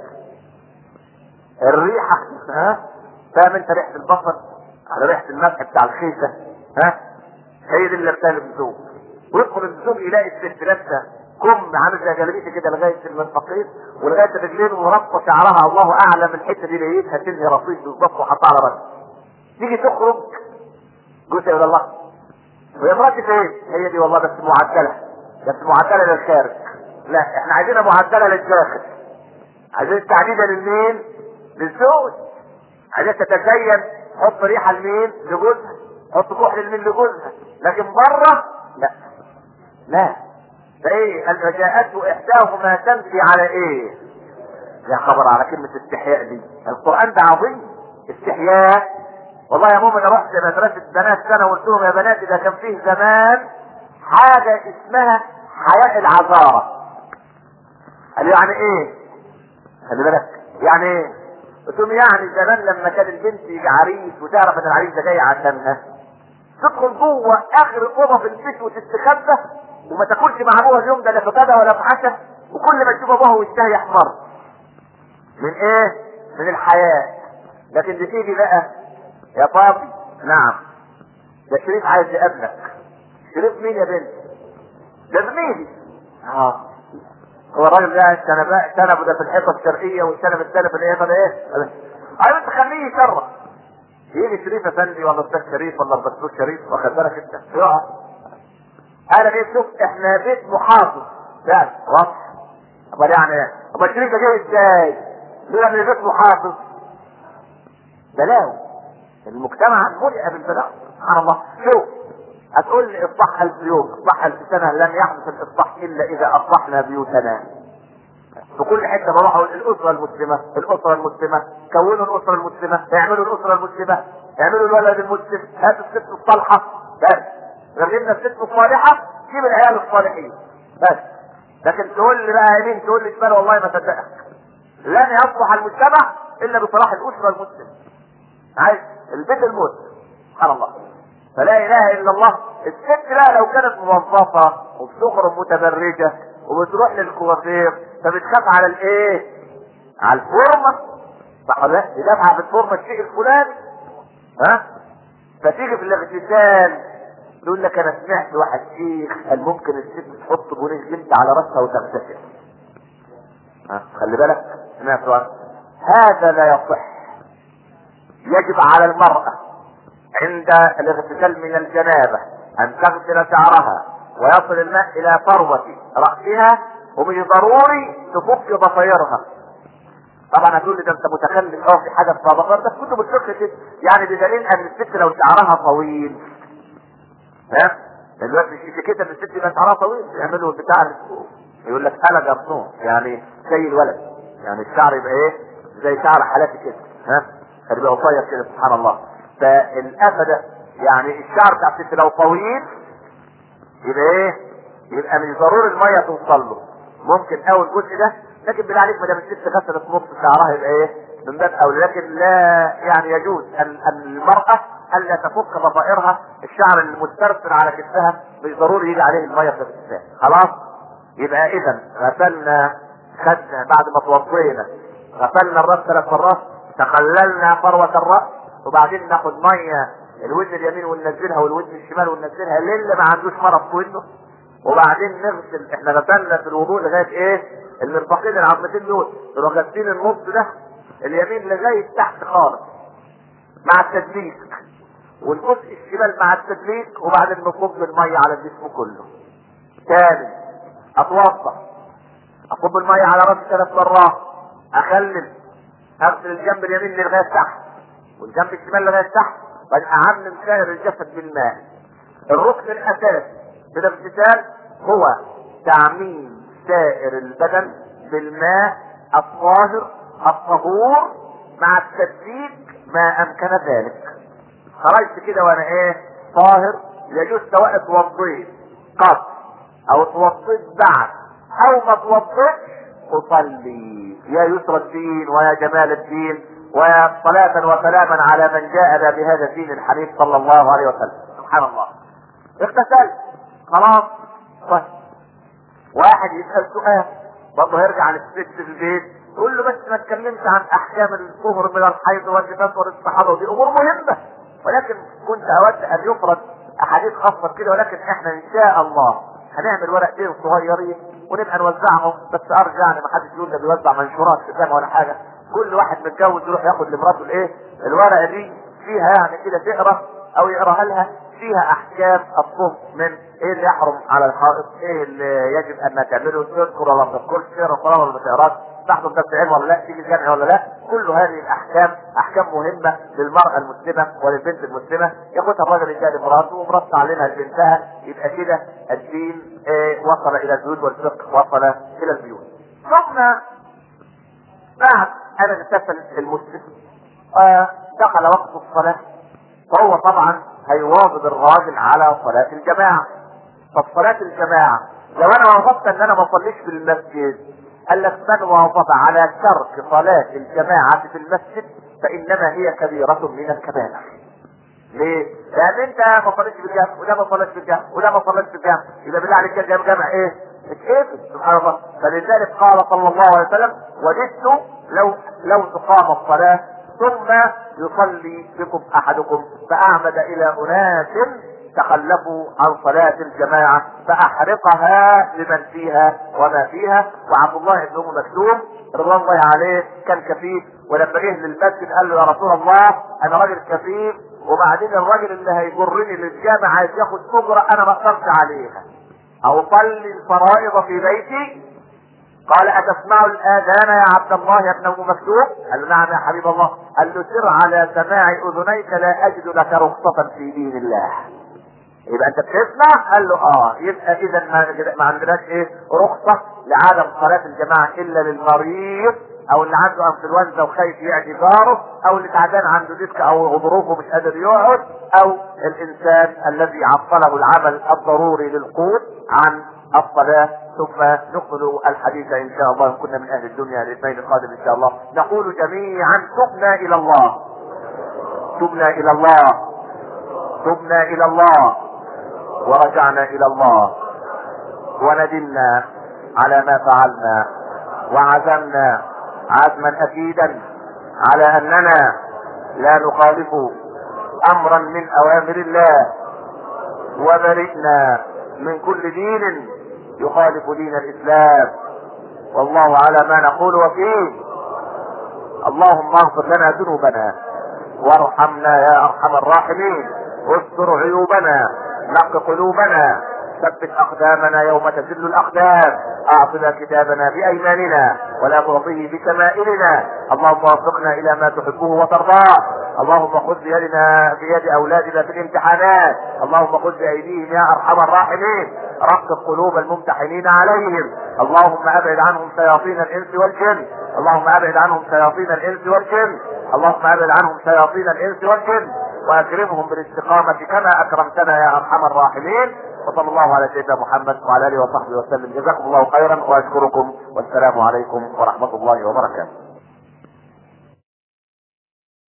الريحة، ها؟ فاهم انت ريحة البصل على ريحة المسح بتاع الخيسة، ها؟ هي دي اللي بتاع الزوج. ويدخل الزوج يلاقي الست لابسه كم عامل زي جلابيتي كده لغايه المنفقين ولغايه الرجلين وربطه شعرها، الله اعلم الحته دي لقيتها تنهي رصيد بالظبط وحطها على راسها. تيجي تخرج جوزها يقول الله ويا مراتي فين؟ هي دي والله بس معدله، بس معدله للخارج. لا احنا عايزينها معدله للداخل. عايزين التعديله للمين؟ للزوج. عايزين تتزين، حط ريحه لمين؟ لجوزها، حط كحل لمين؟ لجوزها. لكن بره لا لا. فايه؟ قال جاءته احداهما تمشي على ايه؟ يا خبر على كلمه استحياء دي. القران ده عظيم. استحياء. والله يا مؤمن رحت مدرسه بنات سنه وقلت لهم يا بنات اذا كان فيه زمان حاجه اسمها حياء العذاره. قال يعني ايه؟ خلي بالك يعني ايه؟ قلت لهم يعني زمان لما كان البنت يجي عريس وتعرف ان العريس ده جاي عشانها تدخل جوه اخر اوضه في البيت وتستخبى وما تاكلش مع ابوها اليوم ده لا في غدا ولا في عشاء، وكل ما تشوف ابوها وشها يحمر. من ايه؟ من الحياء. لكن دي تيجي بقى يا بابي نعم ده شريف عايز يقابلك. شريف مين يا بنت؟ ده زميلي. اه هو الراجل ده الشنب شنب ده في الحيطه الشرقيه والشنب الثاني في الحيطه ده ايه؟ عايز انت خليه يشرف. يجي شريف افندي ولا استاذ شريف ولا الدكتور شريف واخد بالك انت؟ يقعد. انا جاي شوف احنا بيت محافظ ده واضح. امال يعني ايه؟ امال شريف ده جاي ازاي؟ يقول من بيت محافظ. بلاوي. المجتمع ملئ بالبلاوي سبحان الله. شوف هتقول لي اصلح البيوت، اصلح السنه لن يحدث الاصلاح الا اذا اصلحنا بيوتنا. في كل حته بروح اقول الاسره المسلمه، الاسره المسلمه، كونوا الاسره المسلمه، اعملوا الاسره المسلمه، اعملوا الولد المسلم، هاتوا الست الصالحه، بس غيرنا الست الصالحه جيب العيال الصالحين بس. لكن تقول لي بقى يمين تقول لي شمال والله ما صدقك. لن يصلح المجتمع الا بصلاح الاسره المسلمه. عايز البيت المسلم سبحان الله. فلا اله الا الله. الست بقى لو كانت موظفه وبتخرج متبرجه وبتروح للكوافير فبتخاف على الايه؟ على الفورمه صح ولا لا؟ تدافع بالفورمه الشيء الفلاني ها؟ فتيجي في الاغتسال تقول لك انا سمعت واحد شيخ قال ممكن الست تحط بوليه جلد على راسها وتغتسل. ها خلي بالك سمعت واحد. هذا لا يصح. يجب على المرأة عند الاغتسال من الجنابة ان تغسل شعرها ويصل الماء الى فروة رأسها، ومش ضروري تفك ضفيرها. طبعا هتقول لي ده انت متخلف اه في حاجه في ضفير ده كله بتفك كده يعني، بدليل ان الست لو شعرها طويل ها دلوقتي الشيكيته ان الست يبقى شعرها طويل يعملوا بتاع يقول لك انا جرسون يعني زي الولد، يعني الشعر يبقى ايه؟ زي شعر حالاتي كده ها يبقى قصير كده سبحان الله. فالافده يعني الشعر بتاع الست لو طويل يبقى ايه؟ يبقى من ضروري الميه توصل له. ممكن اول جزء ده، لكن بالله عليك ما دام الست غسلت نص شعرها يبقى ايه من باب اولى. لكن لا يعني يجوز ان المراه الا تفك ضفائرها، الشعر المسترسل على كتفها مش ضروري يجي عليه الميه في الكتاب. خلاص يبقى اذا غسلنا، خدنا بعد ما توضينا غسلنا الراس ثلاث مرات، تخللنا فروه الراس، وبعدين ناخد ميه الودن اليمين وننزلها والودن الشمال وننزلها للي ما عندوش مرض في ودنه، وبعدين نغسل. احنا غسلنا في الوضوء لغايه ايه؟ المرفقين العظمتين دول، نروح غاسلين النص ده اليمين لغايه تحت خالص مع التدليك، والجزء الشمال مع التدليك، وبعدين نصب الميه على الجسم كله. تاني اتوضا، اصب الميه على راسي ثلاث مرات، اخلل، اغسل الجنب اليمين لغايه تحت والجنب الشمال لغايه تحت، بعدين اعمم سائر الجسد بالماء. الركن الاساسي في الاغتسال هو تعميم سائر البدن بالماء الطاهر الطهور مع التدليك ما امكن ذلك. خرجت كده وانا ايه؟ طاهر. يجوز سواء اتوضيت قبل او اتوضيت بعد او ما اتوضيتش اصلي. يا يسر الدين ويا جمال الدين ويا صلاة وسلاما على من جاءنا بهذا الدين الحنيف صلى الله عليه وسلم. سبحان الله. اغتسلت خلاص. طيب واحد يسأل سؤال برضه هيرجع للست في البيت يقول له بس ما اتكلمش عن احكام الطهر من الحيض والنفاس والاستحاضة، ودي امور مهمة، ولكن كنت اود ان يفرض احاديث خاصة كده. ولكن احنا ان شاء الله هنعمل ورقتين صغيرين ونبقى نوزعهم. بس ارجع يعني ما حدش يقول ده بيوزع منشورات في الجامعة ولا حاجة. كل واحد متجوز يروح ياخد لمراته الايه؟ الورقة دي فيها يعني كده تقرا او يقراها لها، فيها احكام الطهر من ايه اللي يحرم على الحائط، ايه اللي يجب ان تعمله، تذكر ولا ما تذكرش، تقرا القران ولا ما تقراش، تحضر درس علم ولا لا، تيجي الجامع ولا لا. كل هذه الاحكام احكام مهمه للمراه المسلمه وللبنت المسلمه، ياخدها الراجل يجي لمراته ومراته تعلمها لبنتها. يبقى كده الدين إيه وصل الى البيوت والفقه وصل الى البيوت. ثم بعد ان اغتسل المسلم آه دخل وقت الصلاه، فهو طبعا هيواظب الراجل على صلاة الجماعة. فصلاة الجماعة لو انا وافقت ان انا ما اصليش في المسجد، قال لك من وافق على ترك صلاة الجماعة في المسجد فانما هي كبيرة من الكبائر. ليه؟ لان انت ما صليتش في الجامع وده ما صليتش في الجامع وده ما صليتش في الجامع، يبقى بالله عليك الجامع جامع ايه؟ اتقفل. سبحان الله. فلذلك قال صلى الله عليه وسلم وددت لو لو تقام الصلاة ثم يصلي بكم احدكم فاعمد الى اناس تخلفوا عن صلاة الجماعة فاحرقها لمن فيها وما فيها. وعبد الله بن ام مكتوم رضوان الله عليه كان كفيف، ولما جه للمسجد قال له يا رسول الله انا راجل كفيف، وبعدين الراجل اللي هيجرني للجامع عايز ياخد اجرة انا ما اقدرش عليها، او صلي الفرائض في بيتي. قال اتسمع الاذان يا عبد الله يا ابن ام مكتوم؟ قال له نعم يا حبيب الله. قال له سر على سماع اذنيك لا اجد لك رخصة في دين الله. يبقى انت بتسمع؟ قال له اه. يبقى اذا ما عندناش ايه رخصة لعدم صلاة الجماعة الا للمريض، او اللي عنده انفلونزا وخايف يعدي جاره، او اللي تعبان عنده ديسك او ظروفه مش قادر يقعد، او الانسان الذي عطله العمل الضروري للقوت عن الصلاة. ثم نكمل الحديث ان شاء الله. كنا من اهل الدنيا الاثنين القادم ان شاء الله. نقول جميعا تبنا الى الله، تبنا الى الله، تبنا الى الله، ورجعنا الى الله، وندمنا على ما فعلنا، وعزمنا عزما اكيدا على اننا لا نخالف امرا من اوامر الله، وبرئنا من كل دين يخالف دين الاسلام، والله على ما نقول وكيل. اللهم اغفر لنا ذنوبنا وارحمنا يا ارحم الراحمين، استر عيوبنا، نق قلوبنا، ثبت اقدامنا يوم تزل الاقدام، اعطنا كتابنا بايماننا ولا تعطيه بشمائلنا. اللهم وفقنا الى ما تحبه وترضاه. اللهم خذ بيدنا بيد اولادنا في الامتحانات، اللهم خذ بايديهم يا ارحم الراحمين، رقق قلوب الممتحنين عليهم. اللهم ابعد عنهم شياطين الانس والجن، اللهم ابعد عنهم شياطين الانس والجن، اللهم ابعد عنهم شياطين الانس والجن، واكرمهم بالاستقامة كما اكرمتنا يا ارحم الراحمين. وصلى الله على سيدنا محمد وعلى اله وصحبه وسلم. جزاكم الله خيرا واشكركم، والسلام عليكم ورحمة الله وبركاته.